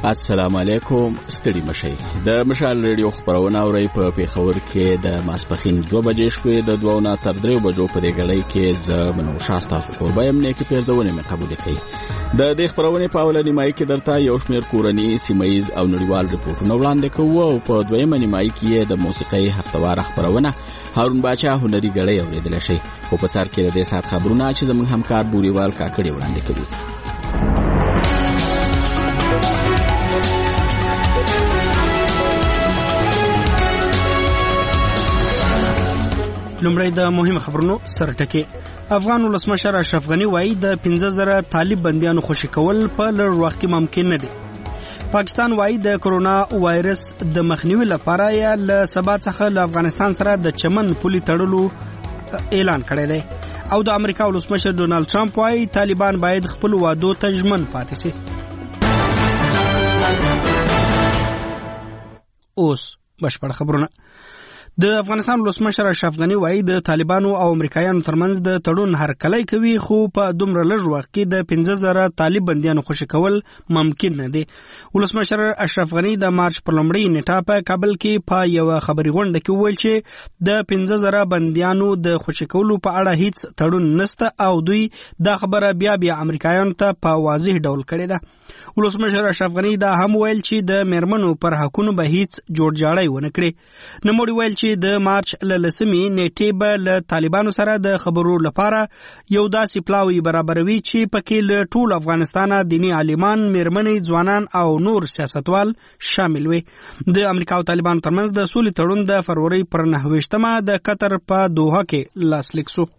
السلام علیکم. ستړي مشئ. د مشال ریډیو خبرونه اورئ په پیښور کې د ماسپخین 2 بجې شوې د 2 نه تر 3 بجو پورې غړي کې ز منوشا تاسو قربا يم نه کې پیرځونه مې قبول کړي. د دې خبرونه په اولنی مای کې درته یو شمېر کورنی سیمایز او نړیوال ریپورتونه وړاندې کوو او په دویمه نیمای کې د موسیقي هفتوار خبرونه هارون باچا هنري غړي اوریدل شي. خو په سر کې د دې سات خبرونه چې زموږ همکار بوريوال کاکړي وړاندې کوي. لومړی د مهمه خبرونو سرټکي. افغان ولسمشر اشرف غنی وایي د 15000 طالب بنديانو خوشي کول په لږ وخت کې ممکن نه دي. پاکستان وایي د کرونا وایرس د مخنیوي لپاره یا له سبا څخه له افغانستان سره د چمن پولي تړلو اعلان کړی دی. او د امریکا ولسمشر ډونالد ټرمپ وایي طالبان باید خپل وعدو ته ژمن پاتې شي. اوس بشپړ خبرونه. د افغانستان ولسمشر اشرف غنی وایي د طالبانو او امریکایانو ترمنځ د تړون هرکلی کوي خو په دومره لږ وخت کې د 15000 طالب بنديانو خوشي کول ممکن نه دي. ولسمشر اشرف غنی د مارچ پر لومړۍ نیټه په کابل کې په یو خبري غونډه کې وویل چې د 15000 بنديانو د خوشي کولو په اړه هیڅ تړون نشته او دوی دا خبره بیا امریکایانو ته په واضح ډول کړې ده. ولسمشر اشرف غنی دا هم ویل چې د میرمنو پر حقونو به هیڅ جوړجاړی ونه کړي. نوموړي ویل چې د مارچ لسمې نیټې به له طالبانو سره د خبرو لپاره یو داسې پلاوی برابروي چې پکې له ټول افغانستان دینی عالمان، میرمنې، ځوانان او نور سیاستوال شامل وي. د امریکا او طالبانو ترمنځ د سولې تړون د فروری پر 9 د قطر په دوحه کې لاسلیک شو.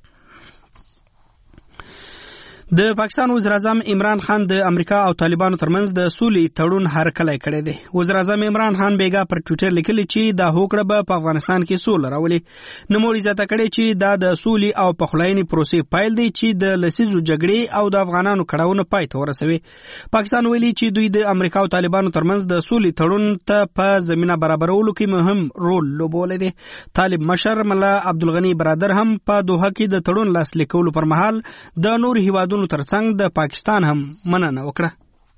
د پاکستان وزیر اعظم عمران خان د امریکا او طالبانو ترمنځ د سولې تړون هرکلی کړی دی. وزیر اعظم عمران خان بیګا پر ټویټر لیکلی چې دا هوکړه به په افغانستان کې سوله راولي. نوموړي زیاته کړې چې دا د سولې او پخلاینې پروسې پیل دی چې د لسیزو جګړې او د افغانانو کړاوونه پای ته ورسوي. پاکستان ویلي چې دوی د امریکا او طالبانو ترمنځ د سولې تړون ته په زمينه برابرولو کې مهم رول لوبولی دی. طالب مشر ملا عبدالغنی برادر هم په دوحه کې د تړون لاسلیکولو پر مهال د نور هیوادونو ترڅنګ د پاکستان هم مننه وکړه.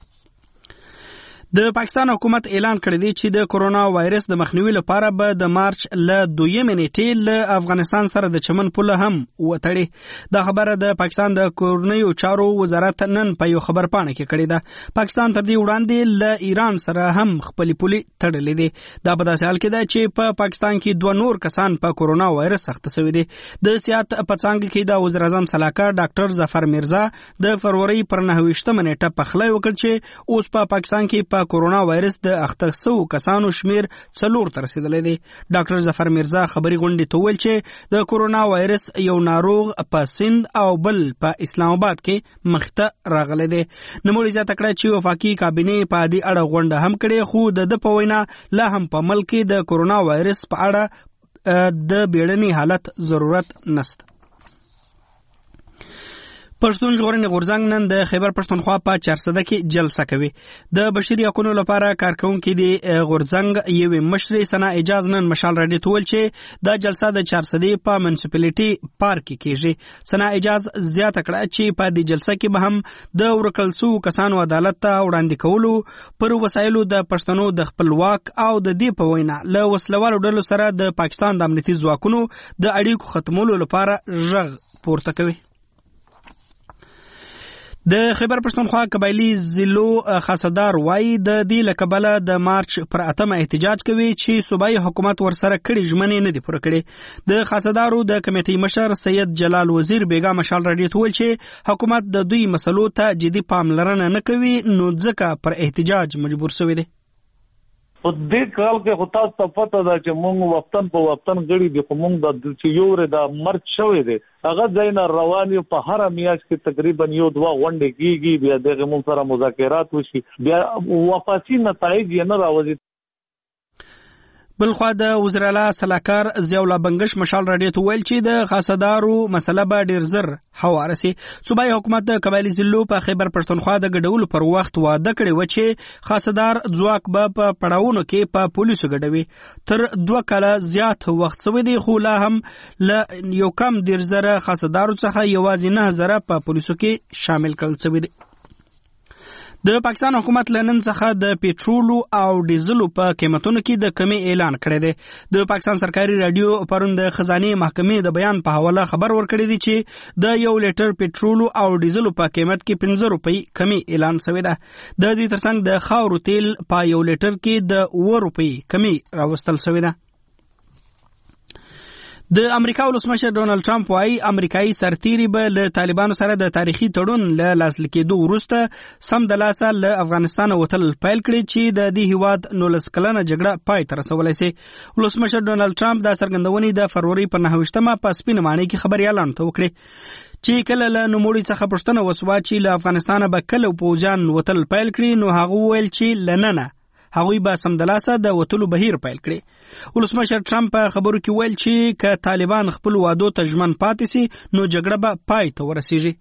د پاکستان حکومت اعلان کړی دی چې د کرونا وایرس د مخنیوي لپاره به د مارچ له 2 نیټې له افغانستان سره د چمن پوله هم وتړي. دا خبره د پاکستان د کورنیو چارو وزارت نن په یو خبر پاڼه کې کړې ده. پاکستان تر دې وړاندې له ایران سره هم خپل پولي تړلې دي. دا په داسې حال کې ده چې په پاکستان کې 2 نور کسان په کرونا وایرس اخته شوي دي. د سیاست په څنګه کې د وزیر اعظم سلاکار ډاکټر ظفر میرزا د فروری پر 9 نیټه پخلی وکړ چې اوس په پاکستان کې کرونا وایرس د اخته شو کسانو شمیر 4 ته رسیدلی دی. ډاکټر ظفر میرزا خبري غونډې ته ویل چې د کرونا وایرس یو ناروغ په سند او بل په اسلام آباد کې مخته راغلی دی. نوموړي زیاته کړه چې وفاقي کابینې په دې اړه غونډه هم کړې خو د په وینا لا هم په ملک کې د کرونا وایرس په اړه د بیړني حالت ضرورت نشته. پښتون ژغورنې غورځنګ نن د خیبر پښتونخوا په 400 کې جلسه کوي. د بشري حقوقو لپاره کارکونکو د غورځنګ یو مشر سنا اجاز نن مشال راډیو ته ویل چې دا جلسه د 400 په منسپلیټي پارک کې کیږي. سنا اجاز زیاته کړه چې په دې جلسه کې به هم د ورکلسو کسانو عدالت ته وړاندې کولو پر وسایلو د پښتنو د خپلواک او د دې په وینا له وسلوالو ډلو سره د پاکستان د امنیتي ځواکونو د اړیکو ختمولو لپاره غږ پورته کوي. د خیبر پښتونخوا قبایلی ضلعو خاصدار وایي د دې لکبله د مارچ پر 8 احتجاج کوي چې صوبایي حکومت ورسره کړي ژمنې نه دي پوره کړي. د خاصدارو د کمیټې مشر سید جلال وزیر بیګا مشال راډیو ته ویل چې حکومت د دوی مسلو ته جدي پاملرنه نه کوي نو ځکه پر احتجاج مجبور شوی دی. په دې کال کې خو تاسو ته پته ده چې موږ وختن په وختن غړي دي خو موږ د چې یو ر د مرګ شوی دی هغه ځای نه روان یو په هر میاشت کې تقریبا 1-2 غونډې کیږي بیا دغه موږ سره مذاکرات وشي بیا واپسی نتایج یې نه راوځي. بلخوا د وزیر اعلی سلاکار ضیاء الله بنگش مشال راډیو ته ویل چې د خاصدارو مسله به ډیر زر هوارسي. صوبایي حکومت د قبایلی ضلعو په خیبر پښتونخوا د ګډولو پر وخت وعده کړې و چې خاصدار ځواک به په پړاوونو کې په پولیسو ګډوي. تر 2 کاله زیات وخت شوی دی خو لا هم ل یو کم 10,000 خاصدارو څخه یوازې 9,000 په پولیسو کې شامل کړل شوی دی. د پاکستان حکومت لنن څخه د پېټرولو او ډیزلو په قیمتونو کې د کمی اعلان کړی دی. د پاکستان سرکاري رادیو پرون د خزانه محکمې د بیان په حواله خبر ورکړی دی چې د 1 لیټر پېټرولو او ډیزلو په قیمت کې 15 روپۍ کمی اعلان شوی دی. د دې ترڅنګ د خاورو تیل په 1 لیټر کې د 2 روپۍ کمی راوستل شوی دی. د امریکا ولسمشر ډونالد ټرمپ وايي امریکایي سرتیري به له طالبانو سره د تاریخي تړون له لاسلیک کېدو وروسته سم د لاسه له افغانستان وتل پیل کړي چې د دې هیواد 19 کلنه جګړه پای ته رسولی سي. ولسمشر ډونالد ټرمپ دا څرګندونې د فروری په 9 په سپینه ماڼۍ کې خبريالانو ته وکړي چې کله له نوموړي څخه پوښتنه وسوه چې له افغانستان به کله پوځیان وتل پیل کړي نو هغه ویل چې لننه هغوی به سمدلاسه د وتلو بهیر پیل کړي. ولسمشر ټرمپ په خبرو کې ویل چې که طالبان خپل وعدو ته ژمن پاتې سي نو جګړه به پای ته ورسیږي.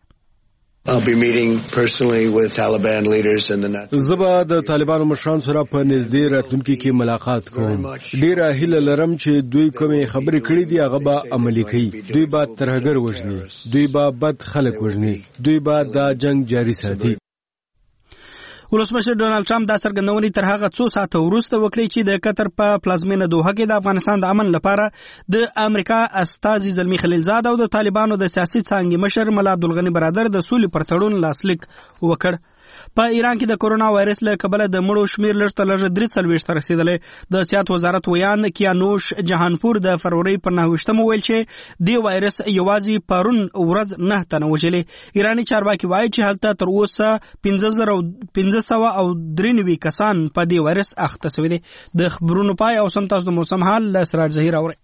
زبا د طالبانو مشرانو سره په نږدې راتلونکي کې ملاقات کوم. ډیره هیله لرم چې دوی کومې خبرې کړې دي هغه به عملي کړي. دوی به ترهګر وژني، دوی به بد خلک وژني، دوی به دا جنگ جاري ساتي. ولسمشر ډونالد ټرمپ دا څرګندونې تر هغه څو ساعته وروسته وکړي چې د قطر په پلازمینه دوحه کې د افغانستان د امن لپاره د امریکا استازي زلمی خلیلزاد او د طالبانو د سیاسي څانګې مشر ملا عبدالغني برادر د سولې پر تړون لاسلیک وکړ. په ایران کې د کورونا وایرس له کبله د مړو شمیر لږ تر لږه 43 ته رسیدلی. د صحت وزارت ویان کیانوش جهانپور د فروری پر 9 ویل چې د وایرس یوازې پرون ورځ 9 تنه وژلي. ایرانی چارواکي وایي چې هلته تر اوسه 1593 کسان په دې وایرس اخته شوي دي. د خبرونو پای او سم تاسو د موسم حال له سراج ظهیر اوري.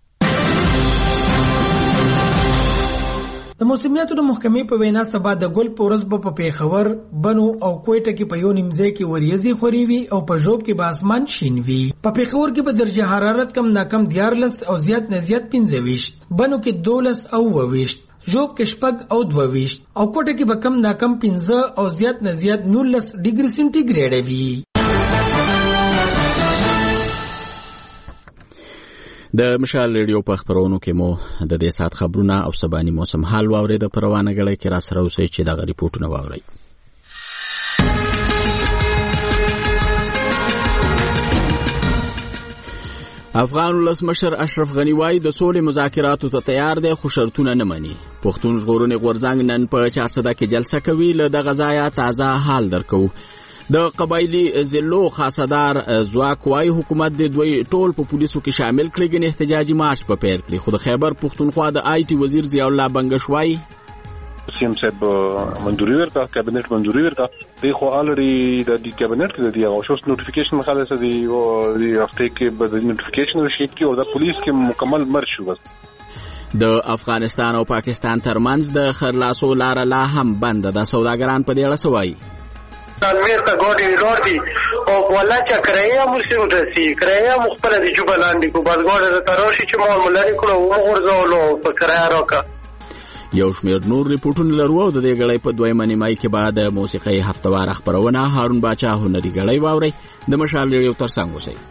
د موسمیاتو د محکمې په وینا سبا د ګل پورس په پیښور، بنو او کوټه کې په یو نیمځای کې وریځي خوري وي او په ژوب کې به اسمان شین وي. په پیښور کې به درجه حرارت کم ناکم 14 او زیات نه زیات 15، بنو کې 12 او 22، ژوب کې 6 او 22 او کوټه کې به کم ناکم 15 او زیات نه زیات 19 ډیګري سنټیګریډ وي. د مشال ریډیو په خبرونو کې مو د دې سات خبرونه او سباني موسم حال واورید. په روانه غړي کې را سره اوسئ چې دا ریپورتونه واورئ. افغان ولسمشر اشرف غنی وایي د سولې مذاکراتو ته تیار دی خو شرطونه نه مني. پښتون ژغورنې غورځنګ نن په 400 کې جلسه کوي. له دغه ځایه تازه حال درکو. د قبایلی ضلعو خاصدار ځواک وايي حکومت د دوی ټول په پولیسو کې شامل کړي ګنې احتجاجي مارچ په پیل کړي. خو د خیبر پښتونخوا د آی ټي وزیر ضیاء الله بنگش وايي سیم صاحب منظوري ورکړه، کابینټ منظوري ورکړه. دی خو الریډي د کابینټ کې دی او شوس نوټیفیکیشن خلاص دی او د هفته کې به نوټیفیکیشن وشي کې او د پولیس کې مکمل مرچ شو. د افغانستان او پاکستان ترمنځ د خرلاسو لار لا هم بند ده. سوداګران په دې اړه سوایي تنویر ته ګوډي وروړ دي او ولا چې کرایه مسلم رسي کرایه مخبره دي چې بلاندې کو بس ګوډه د تروشي چې مول لري کړو او ورزولو په کرایه راکا. یو شمیر نور ریپورتونه لرو. د دې غړې په دویمه نیمای کې بعد موسیقي هفتوار خبرونه هارون باچا هنري غړې واوري. د مشال ریډیو ترڅنګ اوسئ.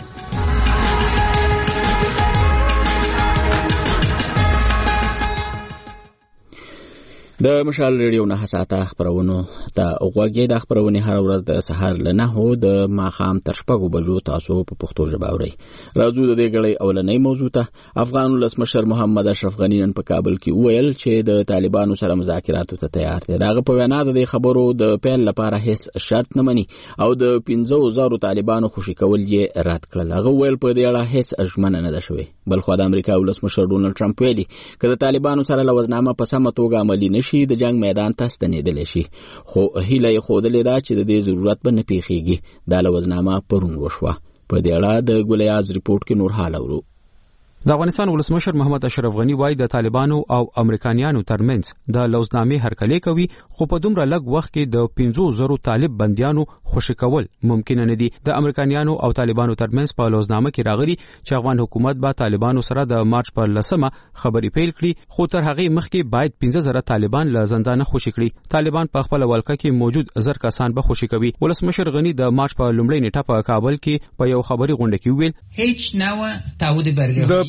د مشال ریډیو نه ساعته خبرونو ته وګورئ. د خبرونې هر ورځ د سحر له 9 د ماښام تر 6 بجو تاسو په پښتو ژبه اورئ. راځو د دې غړې اولنۍ موضوع ته. افغان ولسمشر محمد اشرف غنی نن په کابل کې وویل چې د طالبانو سره مذاکراتو ته تیار دی. دغه په وینا د خبرو د پیل لپاره هیڅ شرط نه مني او د 15,000 طالبانو خوشي کول یې رد کړل. هغه ویل په دې اړه هیڅ ژمنه نه ده شوې. بل خو د امریکا ولسمشر ډونالد ټرمپ ویلي که د طالبانو سره لوزنامه په سمه توګه عملي نشي د جنگ میدان ته ستنېدلی شي. خو هیله یې ښودلې ده چې د دې ضرورت به نه پیښیږي. دا لوزنامه پرون وشوه. په دې اړه د ګلیاز ریپورت کې نور حال اورو. د افغانستان ولسمشر محمد اشرف غنی وایي د طالبانو او امریکایانو ترمنځ د لوزنامې هرکلی کوي خو په دومره لږ وخت کې د 15,000 طالب بنديانو خوشي کول ممکن نه دي. د امریکایانو او طالبانو ترمنځ په لوزنامه کې راغلي چې افغان حکومت به طالبانو سره د مارچ پر 10 خبرې پیل کړي خو تر هغه مخکې باید 15,000 طالبان له زندانه خوشي کړي. طالبان په خپل ولکه کې موجود زر کسان به خوشي کوي. ولسمشر غنی د مارچ په لومړۍ نیټه په کابل کې په یو خبري غونډه کې ویل هیڅ نوع تعهد برګر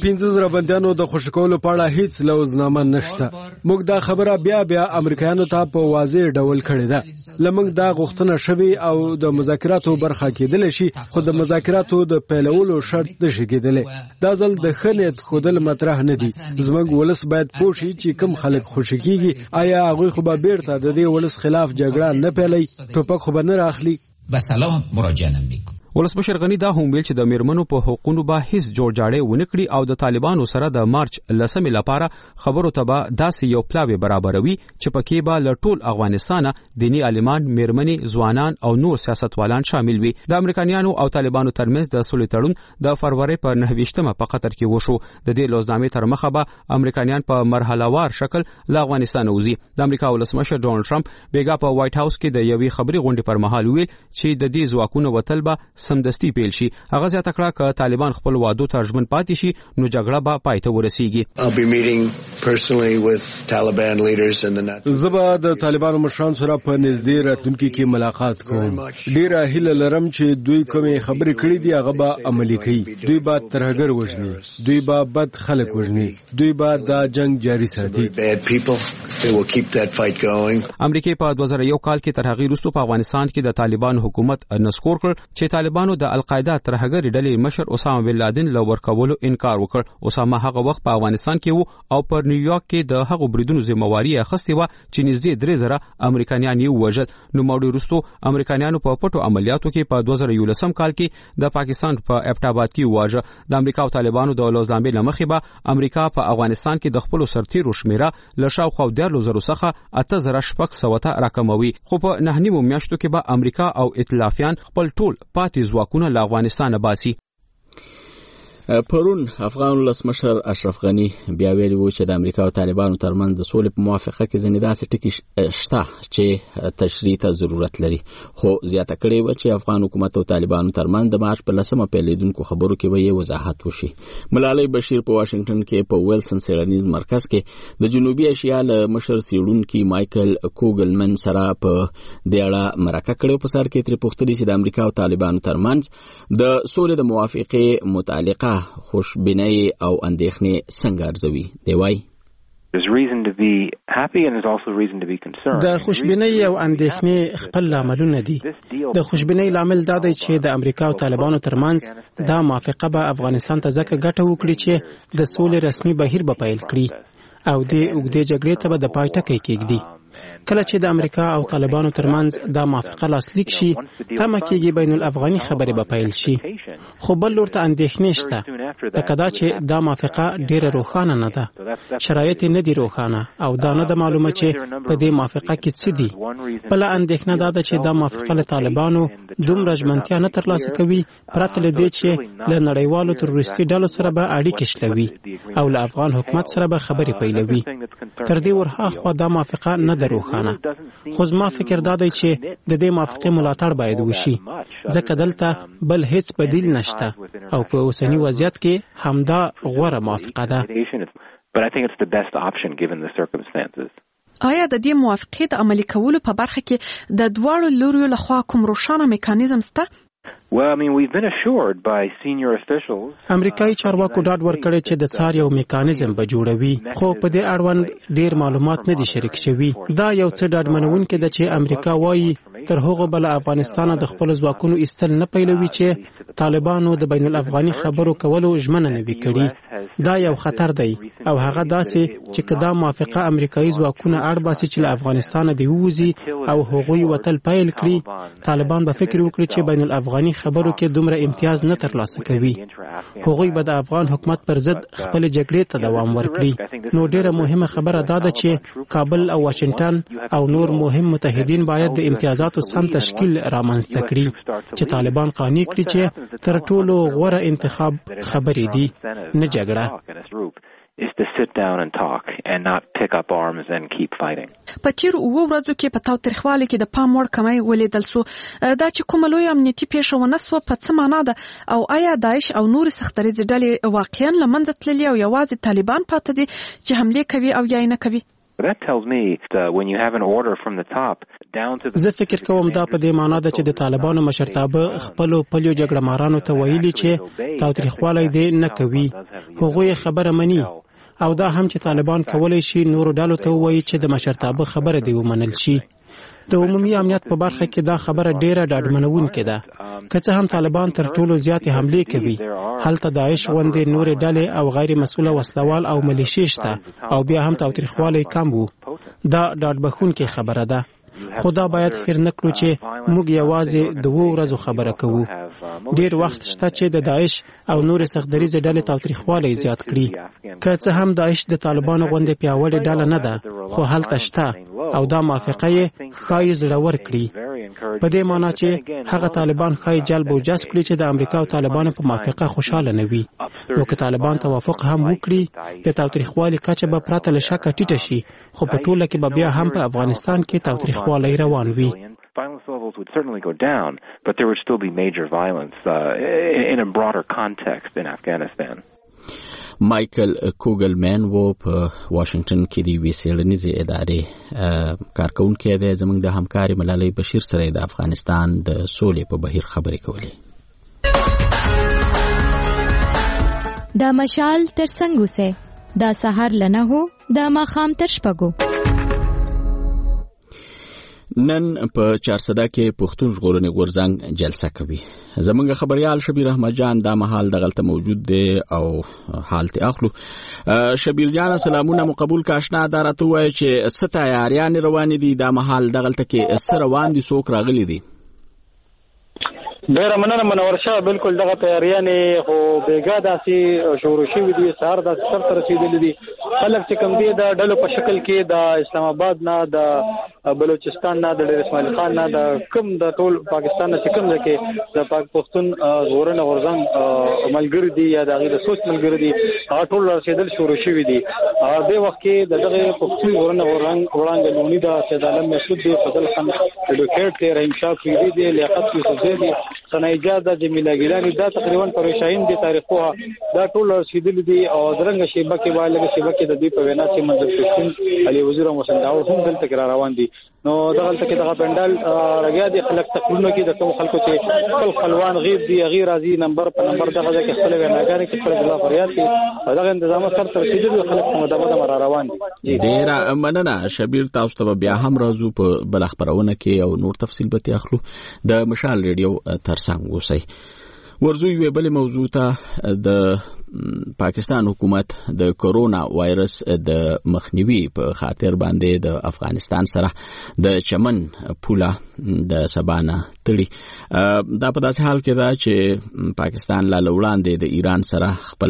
15,000 بندیانو د خوشی کولو په اړه هیڅ لوزنامه نشته. موږ دا خبره بیا امریکایانو ته په واضح ډول کړې ده. لمنګ دا غوښتنه شوی او د مذاکراتو برخه کېدل شي، خو د مذاکراتو د پیلولو شرط نشي کېدلی. دا ځل د خنیت خودل مطرح نه دي. زموږ ولس باید پوه شي چې کوم خلک خوشی کیږي، آیا هغه خو به بیرته د دې ولس خلاف جګړه نه پیلي، ټوپک خو به نه راخلي. به سلام مراجعه نمی‌کنم. ولسمشر غنی دا هم ویل چې د میرمنو په حقوقو به هیڅ جوړجاړی ونکړي او د طالبانو سره د مارچ 10 لپاره خبرو ته به داسې یو پلاوی برابروي چې پکې به له ټول افغانستانه دینی عالمان، میرمنې، ځوانان او نور سیاستوالان شامل وي. د امریکایانو او طالبانو ترمنځ د صلح تړون د فروری په 29مه په قطر کې وشو. د دې لوزنامې تر مخه به امریکایان په مرحله وار شکل له افغانستان وځي. د امریکا ولسمشر ډونالد ټرمپ بیګا په وایټ هاوس کې د یوې خبري غونډې پر مهال ویل چې د دې ځواکونو وتل به سمدستي پیل شي. هغه زیاته کړه چې طالبان خپل وعدو ته ژمن پاتې شي نو جګړه به پای ته ورسیږي. زه د طالبانو مشرانو سره په نږدې راتلونکي کې ملاقات کوم. ډیره هیله لرم چې دوی کومې خبرې کړې دي هغه به عملي کړي. دوی به ترهګر وژني، دوی به بد خلک وژني، دوی به دا جنگ جاری ساتي. امریکا په 2001 کال کې تر هغه وروسته په افغانستان کې د طالبان حکومت نسکور کړ چې طالبانو د القاعده ترهګری ډلې مشر اسامه بن لادن له ورکولو انکار وکړ. اسامه هغه وخت په افغانستان کې وو او پر نیویارک کې د هغو بریدونو ذمہواری اخیستې و چې نږدې 3,000 امریکایان یې وژل. نو موډي وروسته امریکایانو په پټو عملیاتو کې په 2011 کال کې د پاکستان په ابټاباد کې واژه. د امریکا او طالبانو د لوزنامې لمخې به امریکا په افغانستان کې د خپل سرتیرو شمیره له شاوخوا 10,000 څخه 8,600 ته راکموي. خو په 9 میاشتو کې به امریکا او ائتلافیان خپل ټول پاتې ځواکونه له افغانستان باسي. پرون افغان ولسمشر اشرف غنی بیا ویلي و چې د امریکا او طالبانو ترمنځ د سولې په موافقه کې ځینې داسې ټکي شته چې تشریح ته ضرورت لري. خو زیاته کړې و چې افغان حکومت او طالبانو ترمنځ د مارچ په 10 پیلېدونکو خبرو کې به یې وضاحت وشي. ملالۍ بشیر په واشنگټن کې په ویلسن څېړنیز مرکز کې د جنوبي اشیا له مشر څېړونکي مایکل کوګلمن سره په دې اړه مرکه کړې. په سر کې ترې پوښتنې چې د امریکا او طالبانو ترمنځ د سولې د موافقې متعلقه خوشبینۍ او اندېښنې څنګه ارزوي. دی وایي د خوشبینۍ او اندېښنې خپل لاملونه دي. د خوشبینۍ لامل دا دی چې د امریکا او طالبانو ترمنځ دا موافقه به افغانستان ته ځکه ګټه وکړي چې د سولې رسمي بهیر به پیل کړي او د اوږدې جګړې ته به د پای ټکی کېږدي. کله چې د امریکا او طالبانو ترمنځ دا موافقه لاسلیک شي، تمه کېږي بین الافغاني خبرې به پیل شي. خو بل لور ته اندېښنې شته، لکه دا چې دا موافقه ډیره روښانه نه ده، شرایط نه دي روښانه او دا نه ده معلومه چې په دې موافقه کې څه دي. بله اندېښنه دا ده چې دا موافقه له طالبانو دومره ژمنتیا نه ترلاسه کوي پرته له دې چې له نړیوالو تروریستي ډلو سره به اړیکې شلوي او له افغان حکومت سره به خبرې پیلوي. تر دې ورهاخوا دا موافقه نه ده روښانه. خو زما فکر دا دی چې د دې موافقې ملاتړ باید وشي، ځکه دلته بل هیڅ بدیل نشته او په اوسنی وضعیت کې همدا غوره موافقه ده. آیا د دې موافقې د عملي کولو په برخه کې د دواړو لوريو لخوا کوم روښانه میکانیزم شته؟ امریکایي چارواکو ډاډ ورکړی چې د څار یو میکانیزم به جوړوي، خو په دې اړوند ډیر معلومات نه دي شریک شوي. دا یو څه ډاډمنونکی ده چې امریکا وایي تر هغه بل افغانستان د خپل ځواکونو ایستل نه پیلوي چې طالبانو د بین الافغاني خبرو کولو ژمنه نه وی کړي. دا یو خطر دی او هغه داسې چې کدا موافقه امریکایي ځواکونه اړ باسي چې له افغانستان دی ووزي او هغوی وتل پیل کړي، طالبان به فکر وکړي چې بین الافغاني خبرو کې دومره امتیاز نه ترلاسه کوي. هغوی به د افغان حکومت پر ضد خپل جګړې ته دوام ورکړي. نو ډیره مهمه خبره دا ده چې کابل او واشنگټن او نور مهم متحدین باید د امتیازاتو سم تشکیل رامنځته کړي چې طالبان قانع کړي چې تر ټولو غوره انتخاب خبرې دي، نه جګړه. په تیر 2 ورځو کې په تاوتریخوالي کې د پام وړ کمی ولیدل سو. دا چې کومه لوی امنیتي پیښه ونه سو په څه معنا ده او آیا داعش او نور سختریزې ډلې واقعا له منځه تللي او یوازې طالبان پاتې دي چې حمله کوي او یا نه کوي؟ زه فکر کوم دا په دې معنی ده چې د طالبانو مشرتابه خپل پلیو جګړه مارانو ته ویلي چې تاوتریخوالی دې نه کوي. هغوی خبره مني او دا هم چې طالبان کولای شي نورو ډلو ته ووایي چې د مشرتابه خبره دې ومنل شي. د عمومي امنیت په برخه کې دا خبره ډیره ډاډمنونکې ده. که څه هم طالبان تر ټولو زیاتې حملې کوي، هلته داعش غوندې نورې ډلې او غیر مسؤله وسلوال او ملیشې شته او بیا هم تاوتریخوالی کم وو. دا ډاډبښونکې خبره ده. خو دا باید هیر نه کړو چې موږ یوازې 2 ورځو خبره کوو. ډیر وخت شته چې د داعش او نورې سختدریزې ډلې تاوتریخوالی زیات کړي. که څه هم داعش د طالبانو غوندې پیاوړې ډله نه ده، خو هلته شته او دا موافقه یې ښایي زړور کړي. په دې معنی چې هغه طالبان ښایي جلب او جذب کړي چې د امریکا او طالبانو په موافقه خوشاله نه وي. نو که طالبان توافق هم وکړي، د تاوتریخوالي کچه به پرته له شکه ټیټه شي، خو په ټوله کې به بیا هم په افغانستان کې تاوتریخوالی روان وي. Violence levels would certainly go down, but there would still be major violence in a broader context in Afghanistan. مایکل کوګلمن و په واشنگټن کې دی ویسیلنیزي ادارې کارکونکو د زمنګ د همکاري ملالۍ بشیر سره د افغانستان د سولې په بهیر خبرې کولې. دا مشال تر څنګه وسه دا سحر لنه هو دا ماخام تر شپګو. نن په 400 کې پښتون ژغورنې غورځنګ جلسه کوي. زمونږ خبريال شبیر احمد جان دا مهال دغلته موجود دی او حالت اخلو. شبیر جان سلامونه مقبول کا آشنا دارته وای چې ست تیاریان روان دي دا مهال دغلته کې سره روان دي څوک راغلي دي. ډیره مننه منور شاه. بالکل دغه تیاریانې خو بیګا داسې شروع شوې دي، سهار داسې سرته رسېدلي دي. خلک چې کوم دي د ډلو په شکل کې د اسلام آباد نه، د بلوچستان نه، د ډیر اسماعیل خان نه، د کوم د ټول پاکستان نه چې کوم ځکه د پاک پښتون ژغورنې غورځنګ ملګری دي یا د هغې د سوچ ملګری دي، هغه ټول رسېدل شروع شوي دي. دې وخت کې د دغه پښتون ژغورنې غورځنګ وړاندې لومړي د سید عالم مسعود دی، فضل خان ایډوکیټ دی، رحیم شاه فریدي دی، لیاقت یوسفزی دی، ثناء د جمیله ګیلانی، دا تقریبا پرشاین دي تاریخوه دا ټول رسیدلي دي. او درنګ شیبه کې والګه شیبه کې د دې په وینا چې منځ پښتون علي وزیر او حسین داور هم دلته کې روان دي. نو دغلته کې دغه پندال راګیا دي خلک تقریبا کې د کوم خلکو چې خپل خپلوان غیب دي غیر راضي نمبر په نمبر دغه کې خپل وناګانې کې خپل بلا فریاد دي. دغه تنظیمات سره رسیدلي خلک په مدبه روان دي. ډیر مننه شبیر. تاسو ته بیا هم راځو په بل خبرونه کې او نور تفصیل به تاخلو. د مشال ریډیو ترڅنګ اوسئ. ورزو یو بل موضوع ته د پاکستان حکومت د کرونا وایرس د مخنیوي په خاطر باندې د افغانستان سره د چمن پوله د سبانه تړي. دا په داسې حال کې ده چې پاکستان لا وړاندې د ایران سره خپل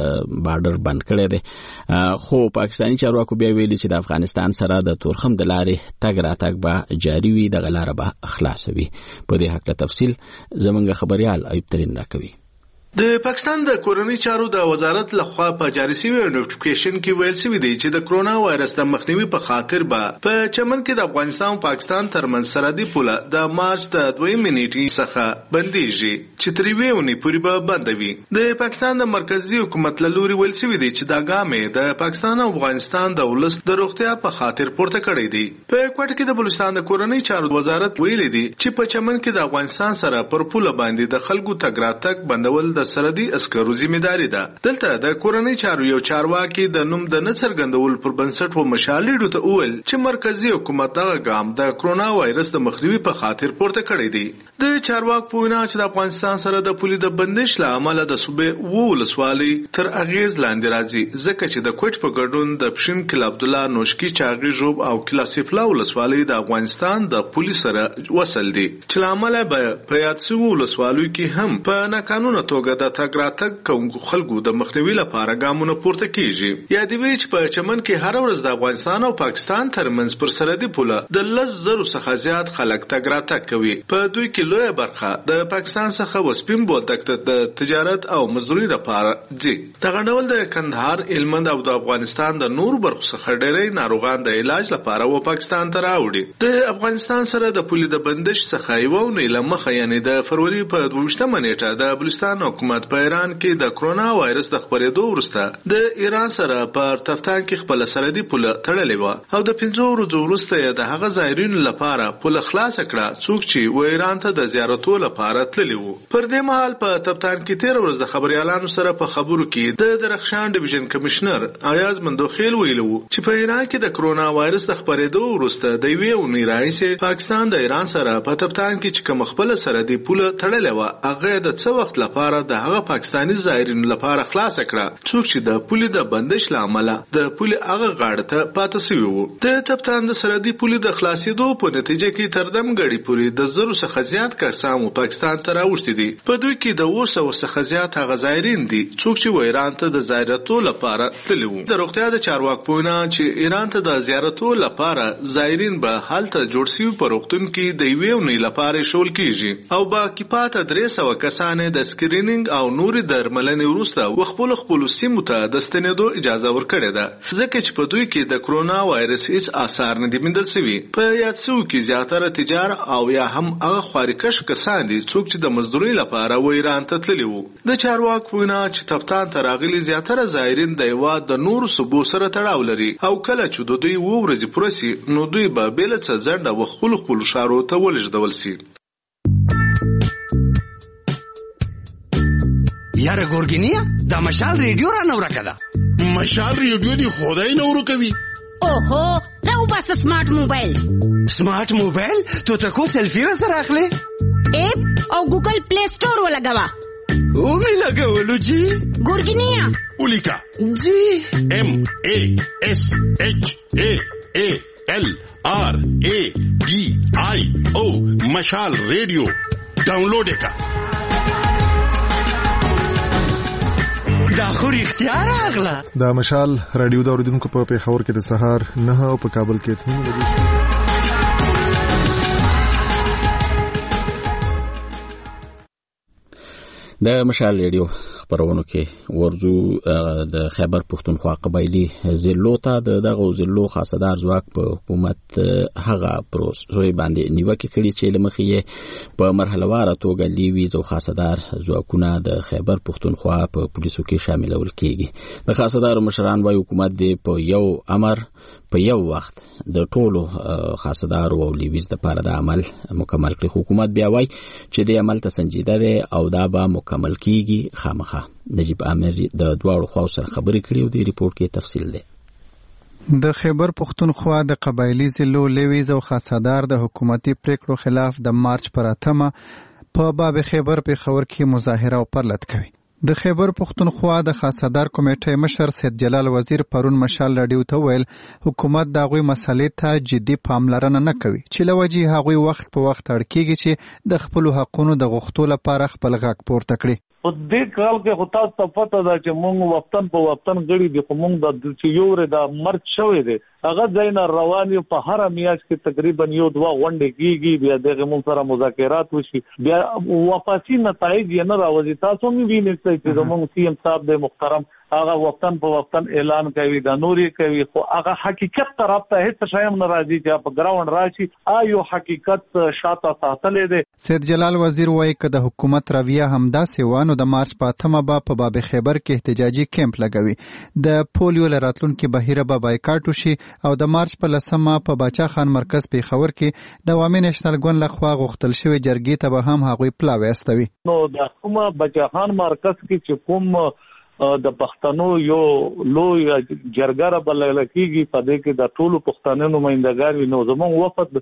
بارډر بند کړی دی، خو پاکستاني چارواکو بیا ویلي چې د افغانستان سره د تورخم د لارې تګ راتګ به جاري وي، دغه لاره به خلاصوي. په دې حق له تفصیل زمونږ خبريال ایوب ترین راکوي. د پاکستان د کورنۍ چارو د وزارت لخوا په جاری شوی نوټیفیکیشن کې ویل شوی دی چې د کرونا وایرس د مخنیوي په خاطر به په چمن کې د افغانستان او پاکستان ترمنځ سرحدي پوله د مارچ د 2 نیټې څخه بنديږي چې تر یوې پورې به بندوي. د پاکستان د مرکزی حکومت له لوري ویل شوی دی چې دا ګامې د پاکستان او افغانستان د ولس د روغتیا په خاطر پورته کړی دی. په کوټه کې د بلوچستان د کورنۍ چارو وزارت ویل دی چې په چمن کې د افغانستان سره پر پوله باندې د خلکو تګ راتګ بندول د سرحدي عسکرو ذمہداري ده. دلته د کورنۍ چارو یو چارواکي د نوم د نه څرګندول پر بنسټ و مشالېډو ته وویل چې مرکزی حکومت دغه ګام د کرونا وایرس د مخنیوي په خاطر پورته کړی دی. د چارواک په وینا چې د افغانستان سره د پولي د بندش له امله د صوبې ولسوالۍ تر اغیز لاندې راځي، ځکه چې د کوټ په ګډون د پښین کل عبد الله نوشکی چاغي جوب او کلاسیفلا ولسوالۍ د افغانستان د پولیس سره وصل دي، چې له امله به په یاد شوی ولسوالۍ کې هم په ناقانونه توګه د تګ راتګ کوونکو خلکو د مخنیوي لپاره ګامونه پورته کیږي. یادوي چې په چمن کې هر ورځ د افغانستان او پاکستان ترمنځ پر سرحدي پوله د 10,000 څخه زیات خلک تګ راتګ کوي. په دوی کې لویه برخه د پاکستان څخه وسپین بولدک ته د تجارت او مزدوري لپاره ځي. دغه ډول د کندهار، هلمند او د افغانستان د نور برخو څخه ډېری ناروغان د علاج لپاره و پاکستان ته راوړي. د افغانستان سره د پولي د بندش څخه یو نه لمخه یعنی د فروری په 22 نیټه د بلوچستان حکومت په ایران کې د کرونا وایرس د خپرېدو وروسته د ایران سره په تفتان کې خپل سرحدي پوله تړلې و او د 15 ورځې وروسته د هغه زایرینو لپاره پوله خلاص کړه څوک چې و ایران ته د زیارتو لپاره تللی وو. پر دې مهال په تفتان کې 13 ورځې د خبريالانو سره په خبرو کې د درخشان ډیویژن کمشنر ایاز مندوخیل ویلو چې په ایران کې د کرونا وایرس د خپرېدو وروسته د یوې اونۍ راهیسې پاکستان د ایران سره په تفتان کې چې کوم خپل سرحدي پوله تړلې و هغه د څو وخت لپاره د هغه پاکستاني زایرینو لپاره خلاص کړه څوک چې د پولې د بندش لامل د پولې هغه غاړه ته پاتې شوی وو. د تفتان د سرحدي پولې د خلاصېدو په نتیجه کې تردم غړي پورې د زرو څخه زیات کسان پاکستان ته راوښتي دي. په دوی کې د 200 څخه زیات هغه زایرین دي څوک چې ایران ته د زیارتو لپاره تللی وو. د روغتیا د چارواکو په وینا چې ایران ته د زیارتو لپاره زایرین به هلته جوړ شوي په روغتون کې د یوې اونۍ لپاره شول کیږي او باقي پاته 300 کسان د سکرینینګ او نوري درملنې وروسته خپل سیمو ته د ستنېدو اجازه ورکړې ده ځکه چې په دوی کې د کرونا وایرس هیڅ آثار نه دي موندل شوي. په یاد څو کې زیاتره تجار او یا هم هغه خارکش کسان دي څوک چې د مزدوري لپاره و ایران ته تللي وو. د چارواکو وینا چې تفتان ته راغلي زیاتره زایرین د هیواد د نورو صوبو سره تړاو لري او کله چې د دوی ورځې پوره سي نو دوی به بېله څه ځنډه و خپل ښارو ته ولېږدول سي. یاره ګورګینیا دا مشال ریډیو را نو راکده. مشال ریډیو دی خدای نو ورکوي. اوهو راو بس سمارټ موبایل. سمارټ موبایل تو تکو سیلفی را سره اخلي اپ او ګوګل پلی سٹور ولګوا او می لګولو جی ګورګینیا اولیکا جی MASHALRADIO مشال ریډیو ډاونلوډ کا. دا خو رښتیا راغله. دا مشال رادیو د اوریدونکو په پیښور کې د سهار 9 او په کابل کې 3 بجې. د مشال رادیو خبرونو کې ورځو د خیبر پښتونخوا قبایلی ضلعو ته دغه ضلعو خاصدار ځواک په حکومت هغه پروسې باندې نیوکه کړې چې لمخې په مرحله واره توګه لیویز او خاصدار ځواکونه د خیبر پښتونخوا په پولیسو کې شاملول کیږي. د خاصدار مشران وايي حکومت دې په یو امر په یو وخت د ټولو خاصدار او لیویز د لپاره د عمل مکمل کړي. حکومت بیا وايي چې د عمل ته سنجیده ده او دا به مکمل کیږي. خامخا نجیب عامر د دواړو خواو سره خبرې کړې او د ریپورت کې تفصیل ده. د خیبر پښتونخوا د قبایلی ضلعو لیویز او خاصدار د حکومتي پریکړو خلاف د مارچ پر 8 په باب خیبر پیښور کې مظاهره او پرلط کوي. د خیبر پښتونخوا د خاصدار کمیټې مشر سید جلال وزیر پرون مشال رادیو ته ویل حکومت دا غوي مسلې ته جدي پاملرنه نه کوي چې لوجي هغوی وخت په وخت اړکیږي چې د خپل حقونو د غوښتلو لپاره خپل غږ پورته کړي. په دې کال کې خو تاسو ته پته ده چې موږ وختن په وختن غړي دي خو موږ د چې یو ر د مرګ شوی دی هغه ځاینا روان یو په هر میاشت کې تقریبا 1-2 غونډې کیږي بیا دغه موږ سره مذاکرات وشي بیا واپسی نتایج یې نه راوځي. تاسو مې وینئ چې زموږ سی ام صاحب د محترم هغه وختن په وختن اعلان کوي دا نوري کوي خو هغه حقیقت طرف ته هیڅ شایم ناراضي چې په ګراوند راشي آیو حقیقت شاته ساتلې ده. سید جلال وزیر وایي چې د حکومت رویه همدا سیوانو د مارچ په 8 په باب خیبر کې احتجاجي کیمپ لګوي. د پولیو لراتلونکو بهیره به بایکاټ وشي او د مارچ په 10 په باچا خان مرکز پیښور کې د عوامي نېشنل ګوند لخوا غوښتل شوی جرګې ته به هم هغوی پلاوي استوي. نو د کومه باچا خان مرکز کې چې کوم د پښتنو یو لوی جرګه بلل کیږي په دې کې د ټولو پښتنو نمائندګان نو زموږ وفد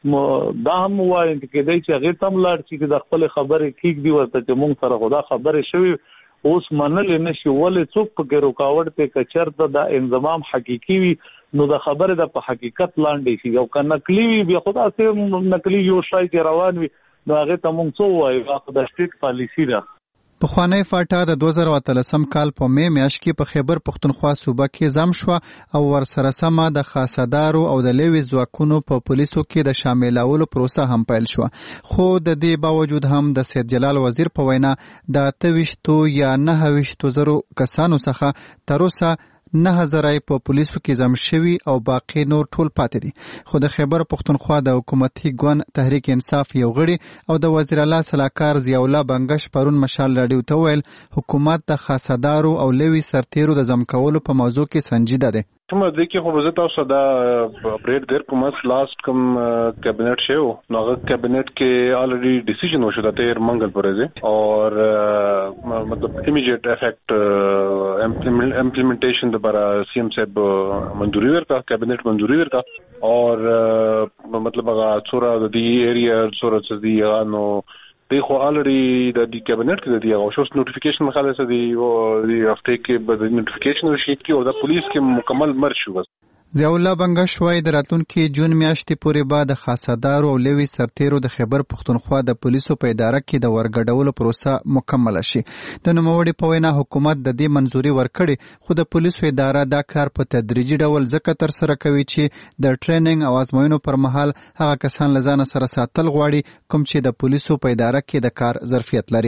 دا هم وایي چې دای چې هغه تم لاړ چې د خپل خبرې کیږي دی ورته چې موږ سره خدا خبرې شوی اوس منل نشي ولې څوک په رکاوټ ته کچرته د انضمام حقيقي وي نو د خبره د په حقیقت لاندې شي او کنه نقلي وي بیا خدا سه نقلي یو شای کې روان وي نو هغه ته موږ څو وایو هغه د سټیټ پالیسی ده. پخوانی فاټا د 2013 کال په مې میاشت کې په خیبر پښتونخوا صوبه کې ځم شو او ورسره سمه د خاصدارو او د لیوي ځواکونو په پولیسو کې د شاملولو پروسه هم پیل شو. خو د دې باوجود هم د سید جلال وزیر په وینا د 28 یا 9 زرو کسانو څخه تر اوسه 9000 په پولیسو کې ضم شوي او باقي نور ټول پاتې دي. خو د خیبر پښتونخوا د حکومتي ګوند تحریک انصاف یو غړي او د وزیر اعلی صلاحکار ضیاء الله بنگش پرون مشال راډیو ته ویل حکومت د خاصدارو او لوی سرتیرو د ضم کولو په موضوع کې سنجیده دی. کومه د کې خو وزه تاسو دا اپریټ دیر کومه لاست کوم کابینټ شو نو هغه کابینټ کې الریډي ډیسیژن وشو د تیر منګل پرځه اور مطلب امیډیټ افیکټ امپلیمنټیشن د بارا سی ایم صاحب منظوري ورکا کابینټ منظوري ورکا اور مطلب هغه څوره د دې ایریا څوره د دې نو دیخو الریډي د دې کابینټ کې د دې اوشوس نوټیفیکیشن مخالفه دي او د هفته کې به د نوټیفیکیشن وشي او د پولیس کې مکمل مرج شو. ضیاء الله بنگش وايي د راتلونکي جون میاشتې پورې بعد خاصدارو او لوی سرتیرو د خیبر پښتونخوا د پولیسو په اداره کې د ورګډولو پروسه مکمل شي. د نوموړي په وینا حکومت د دې منځوري ورکړي خو د پولیسو اداره دا کار په تدریجي ډول ځکه تر سره کوي چې د ټریننګ او ازموینو پر مهال هغه کسان له ځان سره ساتل غواړي کوم چې د پولیسو په اداره کې د کار ظرفیت لري.